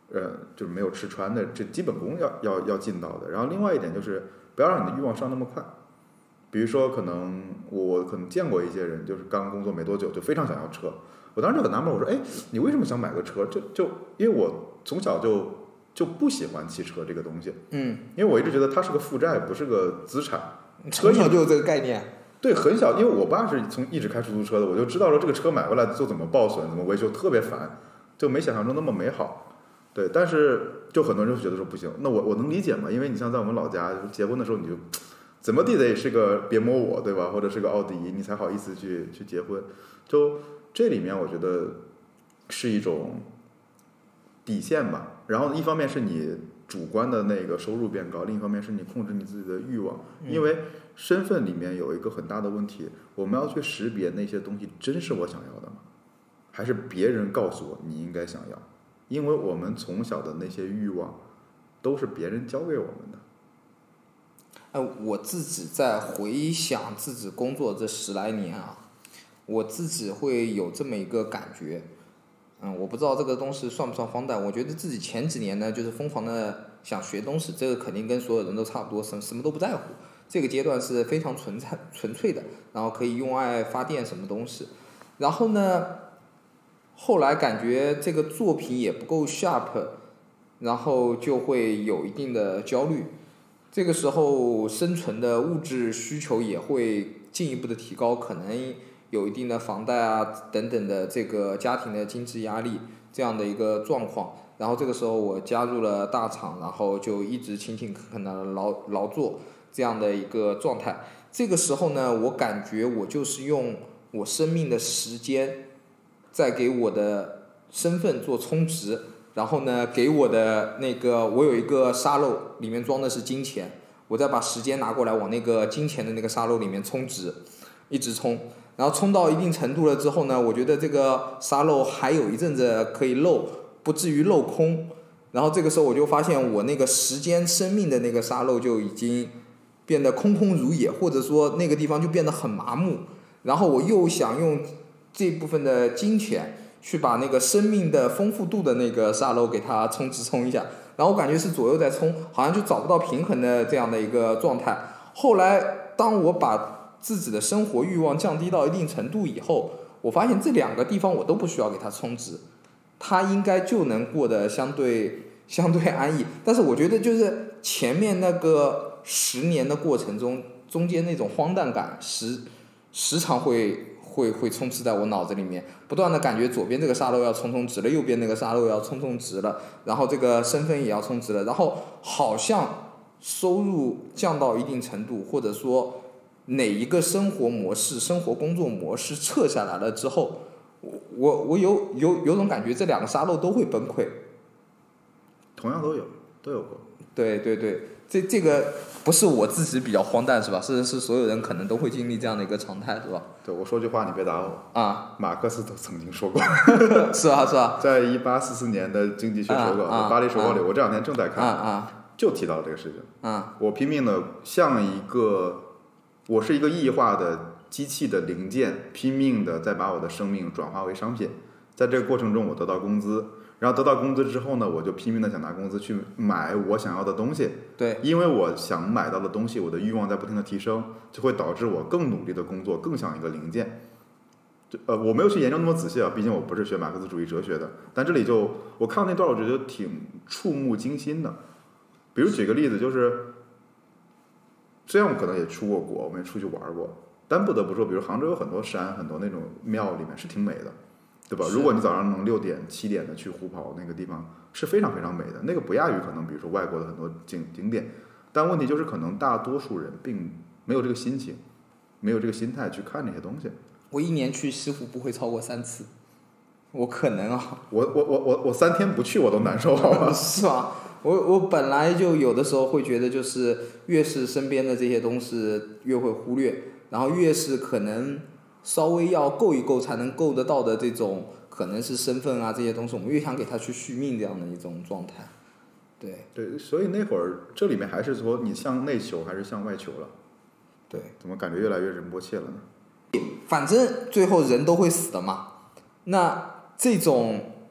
就是没有吃穿的这基本功要尽到的。然后另外一点就是不要让你的欲望上那么快。比如说，可能我可能见过一些人，就是刚工作没多久就非常想要车。我当时就很纳闷，我说：“哎，你为什么想买个车？”就因为我从小就不喜欢汽车这个东西，因为我一直觉得它是个负债，不是个资产。 从小就有这个概念。 对，很小，因为我爸是一直开出租车的，我就知道说这个车买回来就怎么报损、怎么维修，特别烦，就没想象中那么美好。对，但是就很多人就觉得说不行，那我能理解嘛，因为你像在我们老家结婚的时候，你就怎么地得是个别摸我，对吧？或者是个奥迪，你才好意思去结婚。就这里面我觉得是一种底线吧。然后一方面是你主观的那个收入变高，另一方面是你控制你自己的欲望。因为身份里面有一个很大的问题，我们要去识别那些东西真是我想要的吗？还是别人告诉我你应该想要？因为我们从小的那些欲望都是别人教给我们的。 我自己在回想自己工作这10来年啊，我自己会有这么一个感觉，我不知道这个东西算不算荒诞。我觉得自己前几年呢，就是疯狂的想学东西，这个肯定跟所有人都差不多，什么都不在乎。这个阶段是非常纯粹的，然后可以用爱发电什么东西。然后呢，后来感觉这个作品也不够 sharp， 然后就会有一定的焦虑。这个时候生存的物质需求也会进一步的提高，可能有一定的房贷啊等等的这个家庭的经济压力这样的一个状况。然后这个时候我加入了大厂，然后就一直勤勤恳恳的劳作这样的一个状态。这个时候呢，我感觉我就是用我生命的时间在给我的身份做充值。然后呢，给我的那个，我有一个沙漏，里面装的是金钱，我再把时间拿过来往那个金钱的那个沙漏里面充值，一直充，然后充到一定程度了之后呢，我觉得这个沙漏还有一阵子可以漏，不至于漏空。然后这个时候我就发现我那个时间生命的那个沙漏就已经变得空空如也，或者说那个地方就变得很麻木。然后我又想用这部分的金钱去把那个生命的丰富度的那个沙漏给它充一下，然后我感觉是左右在冲，好像就找不到平衡的这样的一个状态。后来当我把自己的生活欲望降低到一定程度以后，我发现这2个地方我都不需要给它充值，它应该就能过得相对安逸。但是我觉得就是前面那个10年的过程中间那种荒诞感时常会充斥在我脑子里面，不断的感觉左边这个沙漏要充值了，右边那个沙漏要充值了，然后这个身份也要充值了，然后好像收入降到一定程度，或者说哪一个生活模式、生活工作模式撤下来了之后，我有种感觉，这2个沙漏都会崩溃。 同样都有过。 对，这个不是我自己比较荒诞是吧？是所有人可能都会经历这样的一个常态是吧？ 对，我说句话你别打我啊。 马克思都曾经说过是吧？在 1844年的经济学手稿《巴黎手稿》里，我这2天正在看，就提到这个事情。我拼命的像我是一个异化的机器的零件，拼命的再把我的生命转化为商品。在这个过程中，我得到工资。然后得到工资之后呢，我就拼命的想拿工资去买我想要的东西。 对， 因为我想买到的东西，我的欲望在不停的提升，就会导致我更努力的工作，更像一个零件。我没有去研究那么仔细啊，毕竟我不是学马克思主义哲学的。但这里我看到那段，我觉得挺触目惊心的。比如举个例子，就是虽然我可能也出过国，我们也出去玩过，但不得不说，比如杭州有很多山，很多那种庙里面是挺美的。对吧？如果你早上能6点7点的去虎跑，那个地方是非常非常美的，那个不亚于可能比如说外国的很多景点。但问题就是可能大多数人并没有这个心情，没有这个心态去看这些东西。 我1年去西湖不会超过3次，我可能啊， 我3天不去我都难受好吧？ 是吧？我本来就有的时候会觉得，就是越是身边的这些东西越会忽略，然后越是可能稍微要够一够才能够得到的这种可能是身份啊这些东西，我们越想给它去续命这样的一种状态。 对，所以那会儿这里面还是说你向内求还是向外求了？ 对， 怎么感觉越来越仁波切了呢？ 反正最后人都会死的嘛。那这种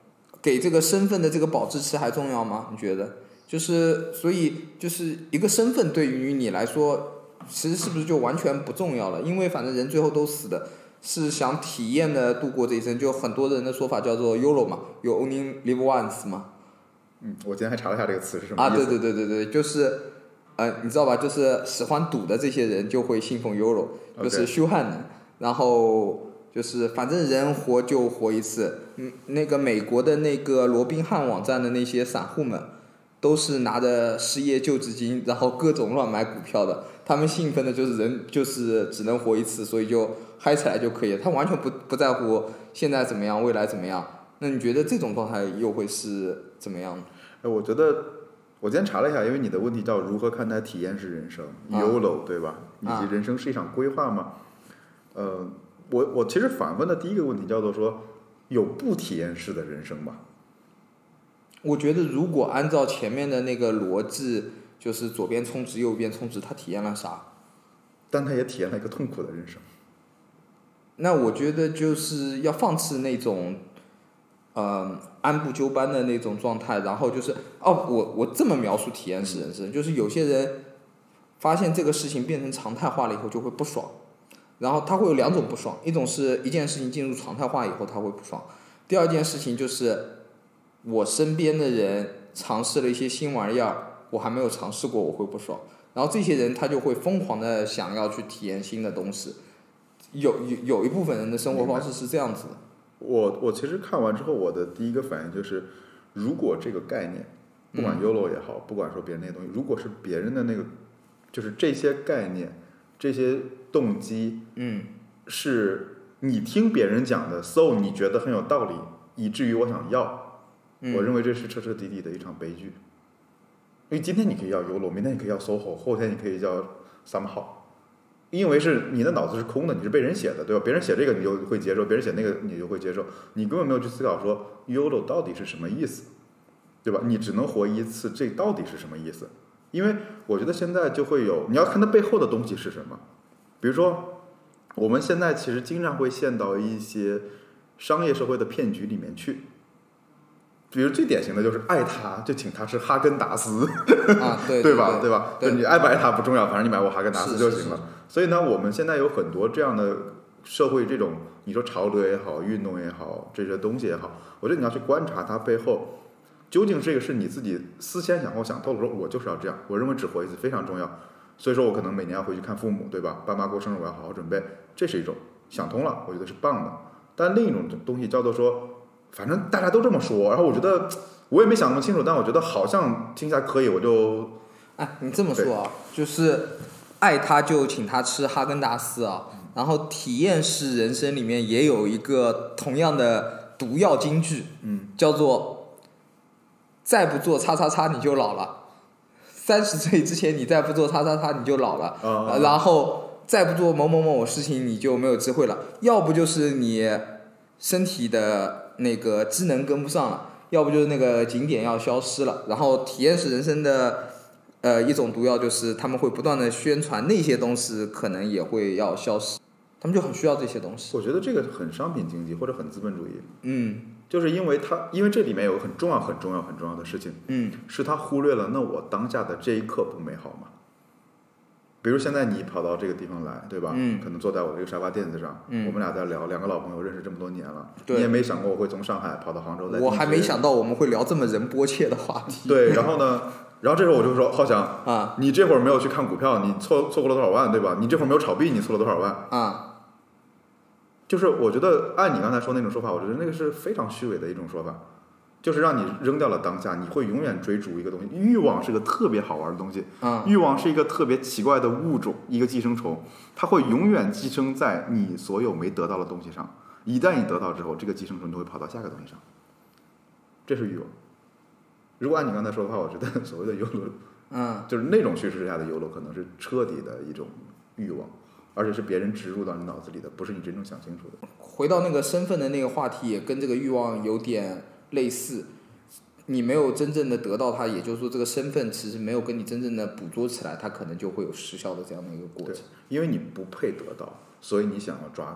给这个身份的这个保质期还重要吗？你觉得？所以就是一个身份对于你来说，其实是不是就完全不重要了？因为反正人最后都死的，是想体验的度过这一生。就很多人的说法叫做 YOLO 嘛， You only live once 嘛。 我今天还查了一下这个词是什么意思。 对，就是你知道吧？就是喜欢赌的这些人就会信奉 YOLO， 就是休汉的。然后就是反正人活就活一次。那个美国的那个罗宾汉网站的那些散户们，都是拿着失业救济金，然后各种乱买股票的。他们兴奋的就是人就是只能活一次，所以就嗨起来就可以了。他完全不在乎现在怎么样，未来怎么样。那你觉得这种状态又会是怎么样呢？ 我觉得我今天查了一下，因为你的问题叫如何看待体验式人生、YOLO 对吧？以及人生是一场规划吗？我其实反问的第一个问题叫做说，有不体验式的人生吗？ 我觉得如果按照前面的那个逻辑，就是左边充值右边充值，他体验了啥？ 但他也体验了一个痛苦的人生。 那我觉得就是要放弃那种按部就班的那种状态，然后就是我这么描述体验式人生，就是有些人发现这个事情变成常态化了以后就会不爽，然后他会有两种不爽，一种是一件事情进入常态化以后他会不爽，第二件事情就是我身边的人尝试了一些新玩意儿，我还没有尝试过，我会不爽，然后这些人他就会疯狂的想要去体验新的东西，有一部分人的生活方式是这样子的。 我其实看完之后，我的第一个反应就是，如果这个概念，不管 YOLO 也好，不管说别人那些东西，如果是别人的那个，就是这些概念、这些动机，是你听别人讲的 ，so 你觉得很有道理，以至于我想要，我认为这是彻彻底底的一场悲剧。因为今天你可以要 YOLO， 明天你可以要 SOHO， 后天你可以叫 somehow。因为是你的脑子是空的，你是被人写的，对吧？别人写这个你就会接受，别人写那个你就会接受，你根本没有去思考说 YOLO 到底是什么意思，对吧？你只能活一次，这到底是什么意思？因为我觉得现在就会有，你要看它背后的东西是什么。比如说，我们现在其实经常会陷到一些商业社会的骗局里面去。比如最典型的就是爱他就请他吃哈根达斯对吧？就你爱不爱他不重要，反正你买我哈根达斯就行了。所以呢，我们现在有很多这样的社会，这种你说潮流也好，运动也好，这些东西也好，我觉得你要去观察它背后究竟这个是你自己思前想后想透了，说我就是要这样，我认为只活一次非常重要，所以说我可能每年要回去看父母，对吧？爸妈过生日我要好好准备，这是一种想通了，我觉得是棒的。但另一种东西叫做说，反正大家都这么说，然后我觉得我也没想那么清楚，但我觉得好像听起来可以，我就你这么说啊，就是爱他就请他吃哈根达斯啊，然后体验式人生里面也有一个同样的毒药金句，叫做再不做叉叉叉你就老了，30岁之前你再不做叉叉叉你就老了，然后再不做某某某事情你就没有机会了，要不就是你身体的那个机能跟不上了，要不就是那个景点要消失了。然后体验式人生的一种毒药就是他们会不断的宣传那些东西可能也会要消失，他们就很需要这些东西。 我觉得这个很商品经济或者很资本主义。就是因为这里面有很重要的事情，是他忽略了那我当下的这一刻不美好吗？比如现在你跑到这个地方来，对吧？可能坐在我这个沙发垫子上，我们俩在聊，两个老朋友认识这么多年了，你也没想过我会从上海跑到杭州来。 我还没想到我们会聊这么仁波切的话题。 对，然后这时候我就说，浩翔你这会儿没有去看股票，你错过了多少万，对吧？你这会儿没有炒币，你错了多少万？就是我觉得按你刚才说那种说法，我觉得那个是非常虚伪的一种说法。就是让你扔掉了当下，你会永远追逐一个东西。欲望是个特别好玩的东西，欲望是一个特别奇怪的物种，一个寄生虫，它会永远寄生在你所有没得到的东西上。一旦你得到之后，这个寄生虫就会跑到下个东西上，这是欲望。如果按你刚才说的话，我觉得所谓的YOLO，就是那种趋势之下的YOLO，可能是彻底的一种欲望，而且是别人植入到你脑子里的，不是你真正想清楚的。 回到那个身份的那个话题，也跟这个欲望有点类似，你没有真正的得到它，也就是说这个身份其实没有跟你真正的捕捉起来，它可能就会有失效的这样的一个过程。 因为你不配得到，所以你想要抓到，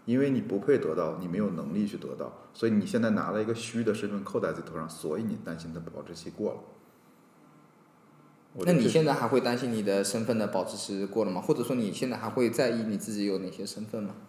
因为你不配得到，你没有能力去得到，所以你现在拿了一个虚的身份扣在自己头上，所以你担心它保质期过了。 那你现在还会担心你的身份的保质期过了吗？或者说你现在还会在意你自己有哪些身份吗？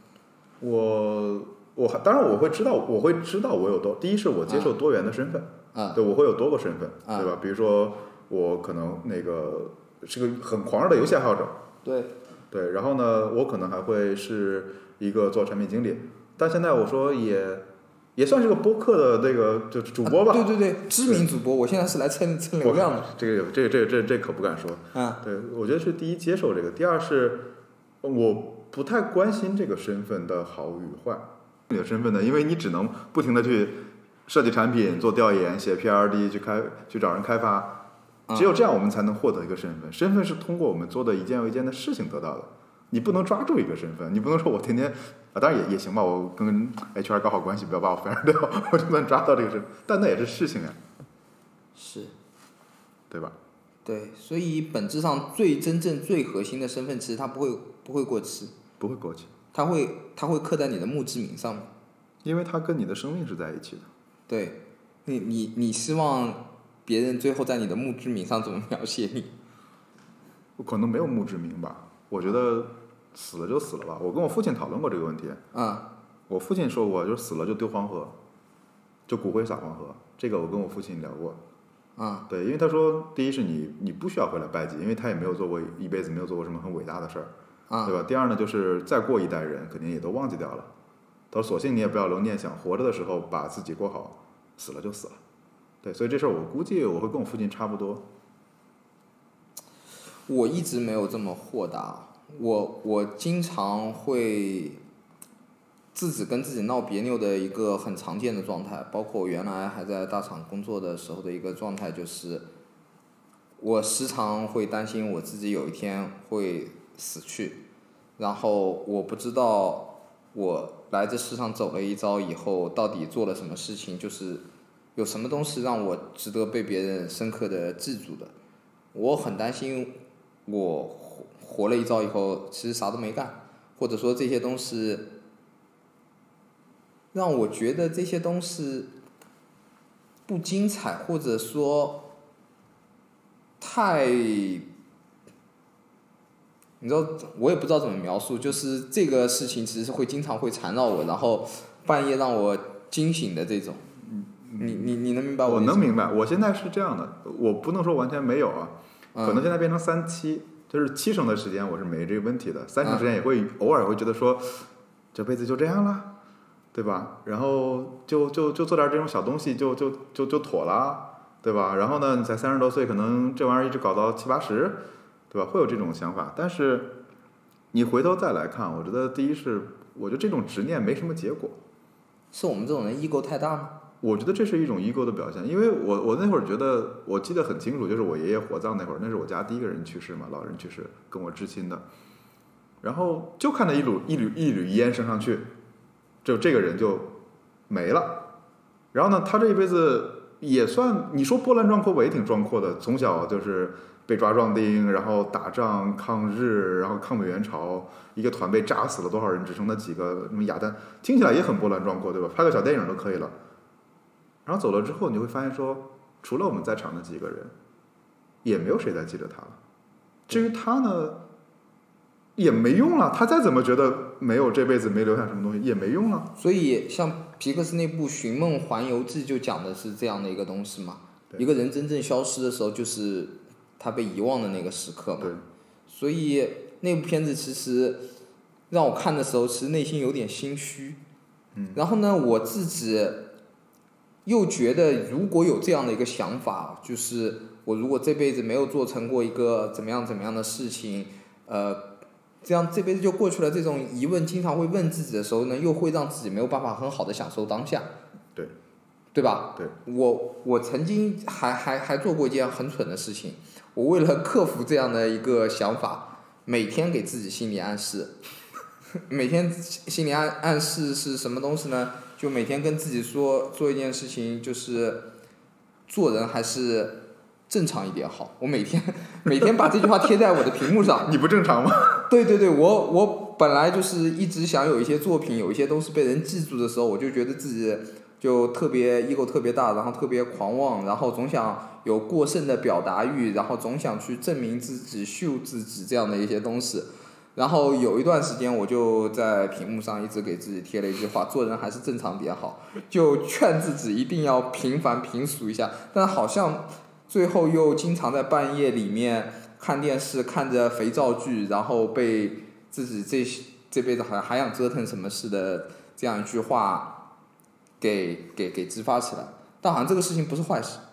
当然我会知道我有第一是我接受多元的身份，对，我会有多个身份，对吧？比如说我可能那个是个很狂热的游戏爱好者，对，然后呢，我可能还会是一个做产品经理，但现在我说也算是个播客的那个就主播吧。 对，知名主播，我现在是来蹭流量的。 这可不敢说。对，我觉得是第一接受这个，第二是我不太关心这个身份的好与坏。你的身份呢，因为你只能不停的去设计产品、做调研、写 PRD、去找人开发，只有这样我们才能获得一个身份。身份是通过我们做的一件又一件的事情得到的。你不能抓住一个身份，你不能说我天天当然也行吧，我跟 HR 搞好关系，不要把我 fire 掉，我就能抓到这个身份，但那也是事情呀， 是， 对吧？ 对，所以本质上真正最核心的身份，其实它不会过期， 不会过期， 它会刻在你的墓志铭上面， 因为它跟你的生命是在一起的。 对，你希望别人最后在你的墓志铭上怎么描写你？ 我可能没有墓志铭吧。我觉得死了就死了吧。我跟我父亲讨论过这个问题。我父亲说过，就死了就丢黄河，就骨灰撒黄河。这个我跟我父亲聊过。对，因为他说，第一是你不需要回来拜祭，因为他也没有做过一辈子没有做过什么很伟大的事儿，对吧？第二呢，就是再过一代人肯定也都忘记掉了。他说，索性你也不要留念想，活着的时候把自己过好，死了就死了。对，所以这事儿我估计我会跟我父亲差不多。 我一直没有这么豁达，我经常会自己跟自己闹别扭的一个很常见的状态，包括我原来还在大厂工作的时候的一个状态，就是我时常会担心我自己有一天会死去，然后我不知道我来这世上走了一遭以后到底做了什么事情，就是有什么东西让我值得被别人深刻的记住的。我很担心我活了一遭以后其实啥都没干，或者说这些东西让我觉得这些东西不精彩，或者说太，你知道我也不知道怎么描述，就是这个事情其实经常会缠绕我，然后半夜让我惊醒的这种。你能明白我能明白。我现在是这样的，我不能说完全没有啊，可能现在变成3-7，就是70%的时间我是没这个问题的，30%时间也会偶尔会觉得说这辈子就这样了，对吧？然后就做点这种小东西就妥了，对吧？然后呢，你才30多岁，可能这玩意儿一直搞到70-80，对吧？会有这种想法，但是你回头再来看，我觉得第一是，我觉得这种执念没什么结果。 是我们这种人 ego 太大吗？ 我觉得这是一种 ego 的表现，因为我那会儿觉得，我记得很清楚，就是我爷爷火葬那会儿，那是我家第一个人去世嘛，老人去世，跟我至亲的，然后就看到一缕烟升上去，就这个人就没了。然后呢，他这一辈子也算你说波澜壮阔吧，也挺壮阔的，从小就是被抓壮丁，然后打仗抗日，然后抗美援朝，一个团被炸死了多少人，只剩那几个什么哑弹，听起来也很波澜壮阔，对吧？拍个小电影都可以了。然后走了之后，你会发现说，除了我们在场的几个人，也没有谁再记得他了。至于他呢，也没用了。他再怎么觉得没有这辈子没留下什么东西，也没用了。 所以，像皮克斯那部《寻梦环游记》就讲的是这样的一个东西嘛。一个人真正消失的时候，就是他被遗忘的那个时刻嘛。 对。 所以那部片子其实让我看的时候，其实内心有点心虚。然后呢，我自己又觉得，如果有这样的一个想法，就是我如果这辈子没有做成过一个怎么样的事情，这样这辈子就过去了。这种疑问经常会问自己的时候呢，又会让自己没有办法很好的享受当下，对吧？ 对。 我曾经还做过一件很蠢的事情，我为了克服这样的一个想法，每天给自己心理暗示。每天心理暗示是什么东西呢？就每天跟自己说，做一件事情就是做人还是正常一点好。我每天把这句话贴在我的屏幕上。 你不正常吗？ 对，我本来就是一直想有一些作品，有一些都是被人记住的时候，我就觉得自己就特别 ego 特别大，然后特别狂妄，然后总想有过剩的表达欲，然后总想去证明自己、秀自己这样的一些东西。然后有一段时间，我就在屏幕上一直给自己贴了一句话：做人还是正常点好，就劝自己一定要平凡平俗一下。但好像最后又经常在半夜里面看电视，看着肥皂剧，然后被自己这辈子还想折腾什么事的这样一句话给激发起来。但好像这个事情不是坏事。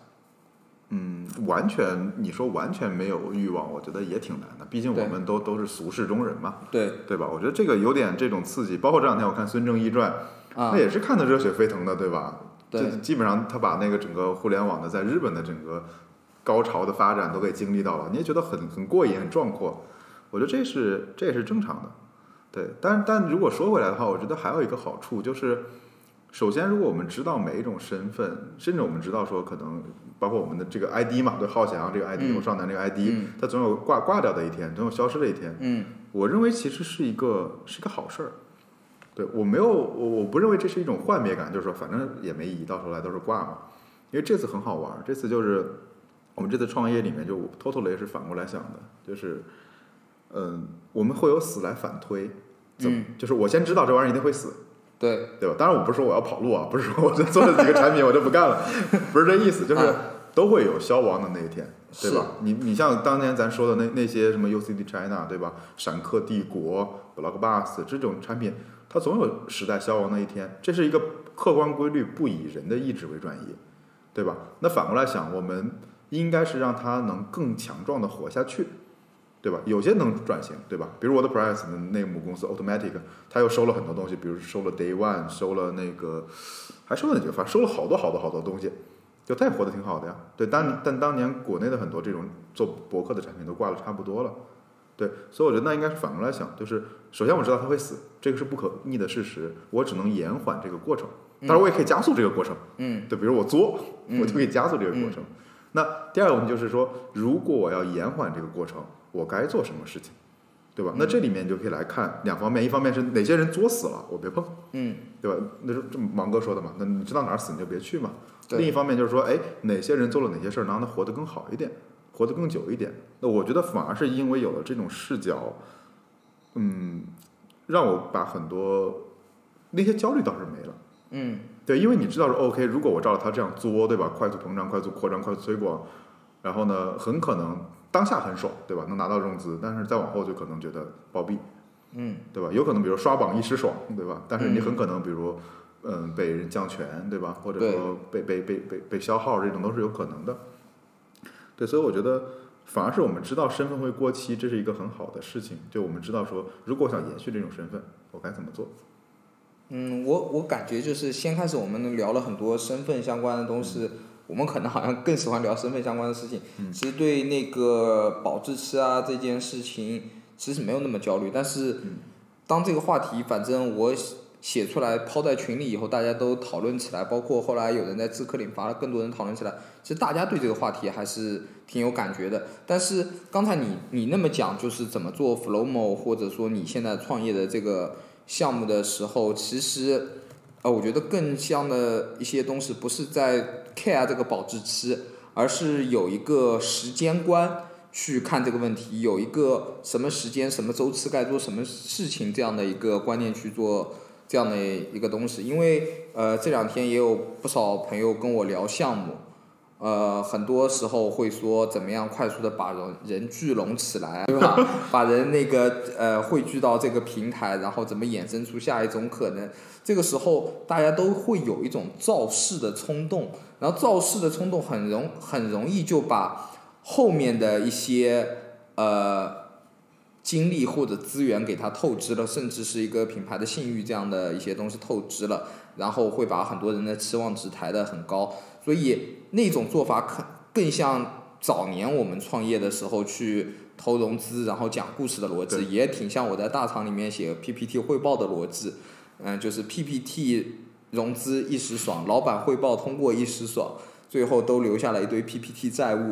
你说完全没有欲望，我觉得也挺难的。毕竟我们都是俗世中人嘛，对吧？我觉得这个有点这种刺激。包括这两天我看《孙正义传》，那也是看得热血沸腾的，对吧？ 对， 基本上他把那个整个互联网的在日本的整个高潮的发展都给经历到了，你也觉得很过瘾、很壮阔。我觉得这也是正常的，对。但如果说回来的话，我觉得还有一个好处就是。首先，如果我们知道每一种身份，甚至我们知道说可能包括我们的这个 ID 嘛，对，浩翔这个 ID 或少男这个 ID，它总有挂掉的一天，总有消失的一天。我认为其实是一个好事儿。对，我不认为这是一种幻灭感，就是说反正也没意义，到头来都是挂嘛。因为这次很好玩，这次就是我们这次创业里面就 totally 是反过来想的，就是我们会有死来反推，就是我先知道这玩意儿一定会死。 对吧？当然我不是说我要跑路啊，不是说我就做了几个产品我就不干了，不是这意思，就是都会有消亡的那一天，对吧？你像当年咱说的那些什么 UCD China， 对吧？闪客帝国、Blockbus 这种产品，它总有时代消亡的一天，这是一个客观规律，不以人的意志为转移，对吧？那反过来想，我们应该是让它能更强壮的活下去。对吧？有些能转型，对吧？比如WordPress 的那个母公司 Automatic， 它又收了很多东西，比如收了 Day One， 收了那个，还收了哪个？反正收了好多东西，就它也活得挺好的呀。对，但当年国内的很多这种做博客的产品都挂了差不多了，对，所以我觉得那应该是反过来想，就是首先我知道它会死，这个是不可逆的事实，我只能延缓这个过程，当然我也可以加速这个过程，对，比如我作，我就可以加速这个过程。那第二个问题就是说，如果我要延缓这个过程，我该做什么事情，对吧？那这里面你就可以来看两方面，一方面是哪些人作死了，我别碰，对吧？那是这芒哥说的嘛，那你知道哪儿死你就别去嘛。另一方面就是说，哪些人做了哪些事儿，能让他活得更好一点，活得更久一点。那我觉得反而是因为有了这种视角，让我把很多那些焦虑倒是没了，对，因为你知道说 OK， 如果我照着他这样作，对吧？快速膨胀、快速扩张、快速推广，然后呢，很可能当下很爽，对吧？能拿到融资，但是再往后就可能觉得暴毙，对吧？有可能比如刷榜一时爽，对吧？但是你很可能比如被人降权，对吧？或者说被消耗，这种都是有可能的。对，所以我觉得反而是我们知道身份会过期，这是一个很好的事情。就我们知道说，如果我想延续这种身份，我该怎么做？ 我感觉就是先开始我们聊了很多身份相关的东西，我们可能好像更喜欢聊身份相关的事情。其实对那个保质期啊这件事情，其实没有那么焦虑。但是当这个话题，反正我写出来抛在群里以后，大家都讨论起来，包括后来有人在知客里发了，更多人讨论起来。其实大家对这个话题还是挺有感觉的。但是刚才你那么讲，就是怎么做 Flomo， 或者说你现在创业的这个项目的时候，其实我觉得更像的一些东西不是在 care 这个保质期，而是有一个时间观去看这个问题，有一个什么时间什么周期该做什么事情这样的一个观念去做这样的一个东西。因为这两天也有不少朋友跟我聊项目，很多时候会说怎么样快速的把人聚拢起来，对吧？把人那个汇聚到这个平台，然后怎么衍生出下一种可能。这个时候大家都会有一种造势的冲动，然后造势的冲动很容易就把后面的一些精力或者资源给它透支了，甚至是一个品牌的信誉这样的一些东西透支了，然后会把很多人的期望值抬得很高。所以那种做法更像早年我们创业的时候去投融资然后讲故事的逻辑，也挺像我在大厂里面写 PPT 汇报的逻辑。就是 PPT 融资一时爽，老板汇报通过一时爽，最后都留下了一堆 PPT 债务。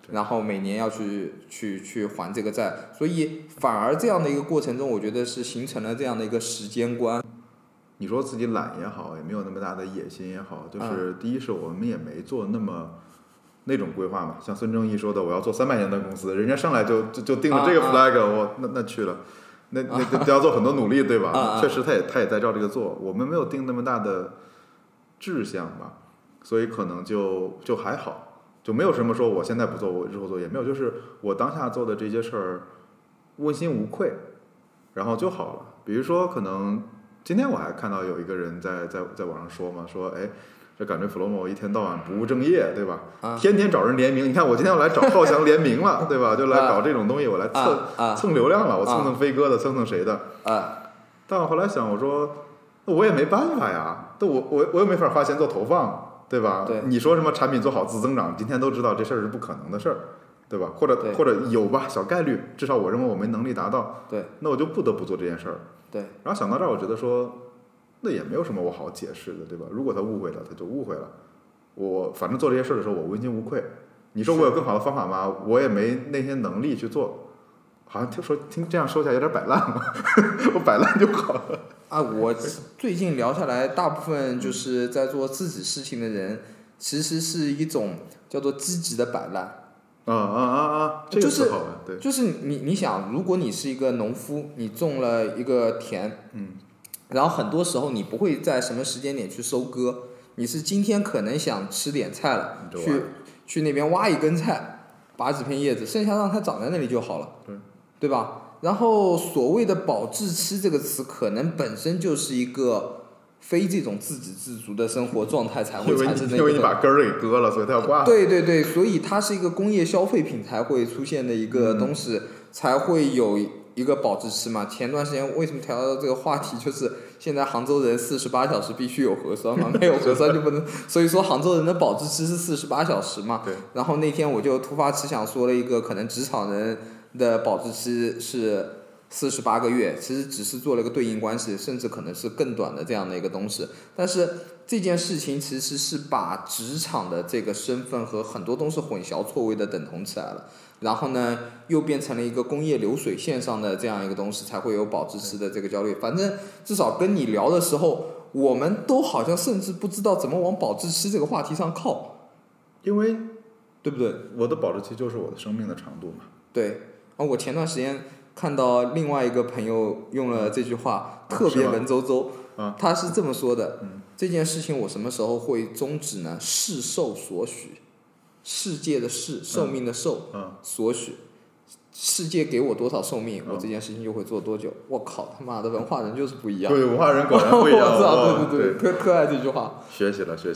然后每年要去还这个债，所以反而这样的一个过程中，我觉得是形成了这样的一个时间观。 你说自己懒也好，也没有那么大的野心也好，就是第一是我们也没做那种规划嘛，像孙正义说的，我要做300年的公司，人家上来就定了这个 flag，我那去了，那要做很多努力，对吧？确实他也在照这个做，我们没有定那么大的志向吧，所以可能就还好，就没有什么说我现在不做，我日后做，也没有，就是我当下做的这些事儿问心无愧，然后就好了。比如说可能今天我还看到有一个人在网上说嘛，说哎，这感觉 Flomo 一天到晚不务正业，对吧？天天找人联名，你看我今天要来找浩翔联名了，对吧？就来搞这种东西，我来蹭流量了，我蹭飞哥的，蹭谁的？但我后来想，我说我也没办法呀，我又没法花钱做投放，对吧？ 对， 你说什么产品做好自增长，今天都知道这事儿是不可能的事儿，对吧？或者有吧，小概率，至少我认为我没能力达到， 对， 那我就不得不做这件事儿。 对， 然后想到这儿，我觉得说，那也没有什么我好解释的，对吧？如果他误会了，他就误会了。我反正做这些事儿的时候，我问心无愧。你说我有更好的方法吗？我也没那些能力去做。好像听这样说起来有点摆烂了，我摆烂就好了。 我最近聊下来，大部分就是在做自己事情的人，其实是一种叫做积极的摆烂。这个词好了，对，就是你想，如果你是一个农夫，你种了一个田，然后很多时候你不会在什么时间点去收割，你是今天可能想吃点菜了，去那边挖一根菜，拔几片叶子，剩下让它长在那里就好了，对吧？然后所谓的保质期这个词，可能本身就是一个非这种自给自足的生活状态才会产生的， 因为你把根儿给割了，所以它要挂。 对，所以它是一个工业消费品才会出现的一个东西，才会有一个保质期嘛。前段时间为什么调到这个话题，就是现在杭州人48小时必须有核酸嘛，没有核酸就不能，所以说杭州人的保质期是48小时嘛。 对。 然后那天我就突发奇想说了一个，可能职场人的保质期是48个月，其实只是做了一个对应关系，甚至可能是更短的这样的一个东西。但是这件事情其实是把职场的这个身份和很多东西混淆错位的等同起来了，然后呢又变成了一个工业流水线上的这样一个东西，才会有保质期的这个焦虑。反正至少跟你聊的时候，我们都好像甚至不知道怎么往保质期这个话题上靠， 因为对不对？ 我的保质期就是我的生命的长度嘛。 对，我前段时间看到另外一个朋友用了这句话，特别文绉绉。他是这么说的：这件事情我什么时候会终止呢？世寿所许，世界的世，寿命的寿，所许，世界给我多少寿命，我这件事情就会做多久。我靠，他妈的文化人就是不一样。 对，文化人果然不一样。 我知道，对，特爱这句话。 学习了。 对。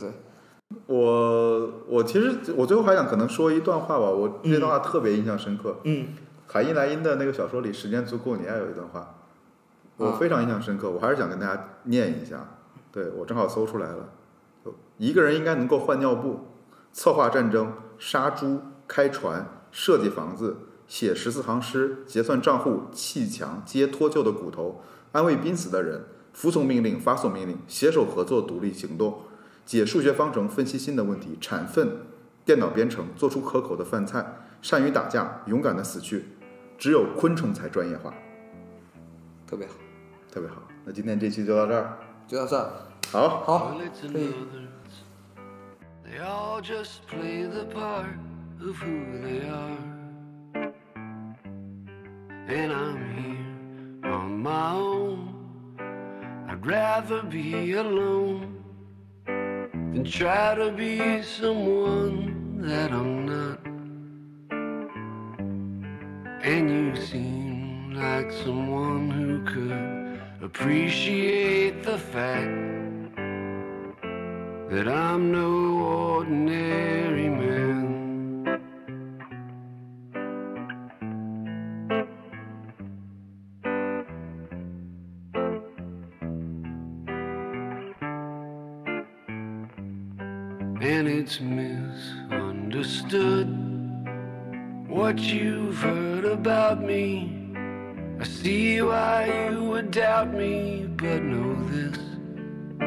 我其实我最后还想可能说一段话吧，我这段话特别印象深刻。卡伊莱因的那个小说里，《时间足够你爱》有一段话，我非常印象深刻，我还是想跟大家念一下。对，我正好搜出来了。一个人应该能够换尿布、策划战争、杀猪、开船、设计房子、写14行诗、结算账户、砌墙、接脱臼的骨头、安慰濒死的人、服从命令、发送命令、携手合作、独立行动、解数学方程、分析新的问题、产粪、电脑编程、做出可口的饭菜、善于打架、勇敢的死去。只有昆虫才专业化。 特别好， 特别好。那今天这期就到这儿。好， 可以。 They all just play the part of who they are. And I'm here on my own. I'd rather be alone than try to be someone that I'm not. And you seem like someone who could appreciate the fact that I'm no ordinary man. And it's misunderstood what you've heard about me. I see why you would doubt me, but know this: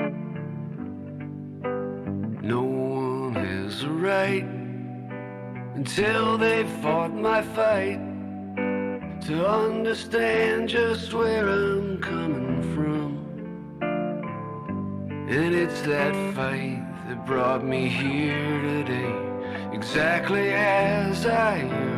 no one has a right until they fought my fight to understand just where I'm coming from. And it's that faith that brought me here today, exactly as I am.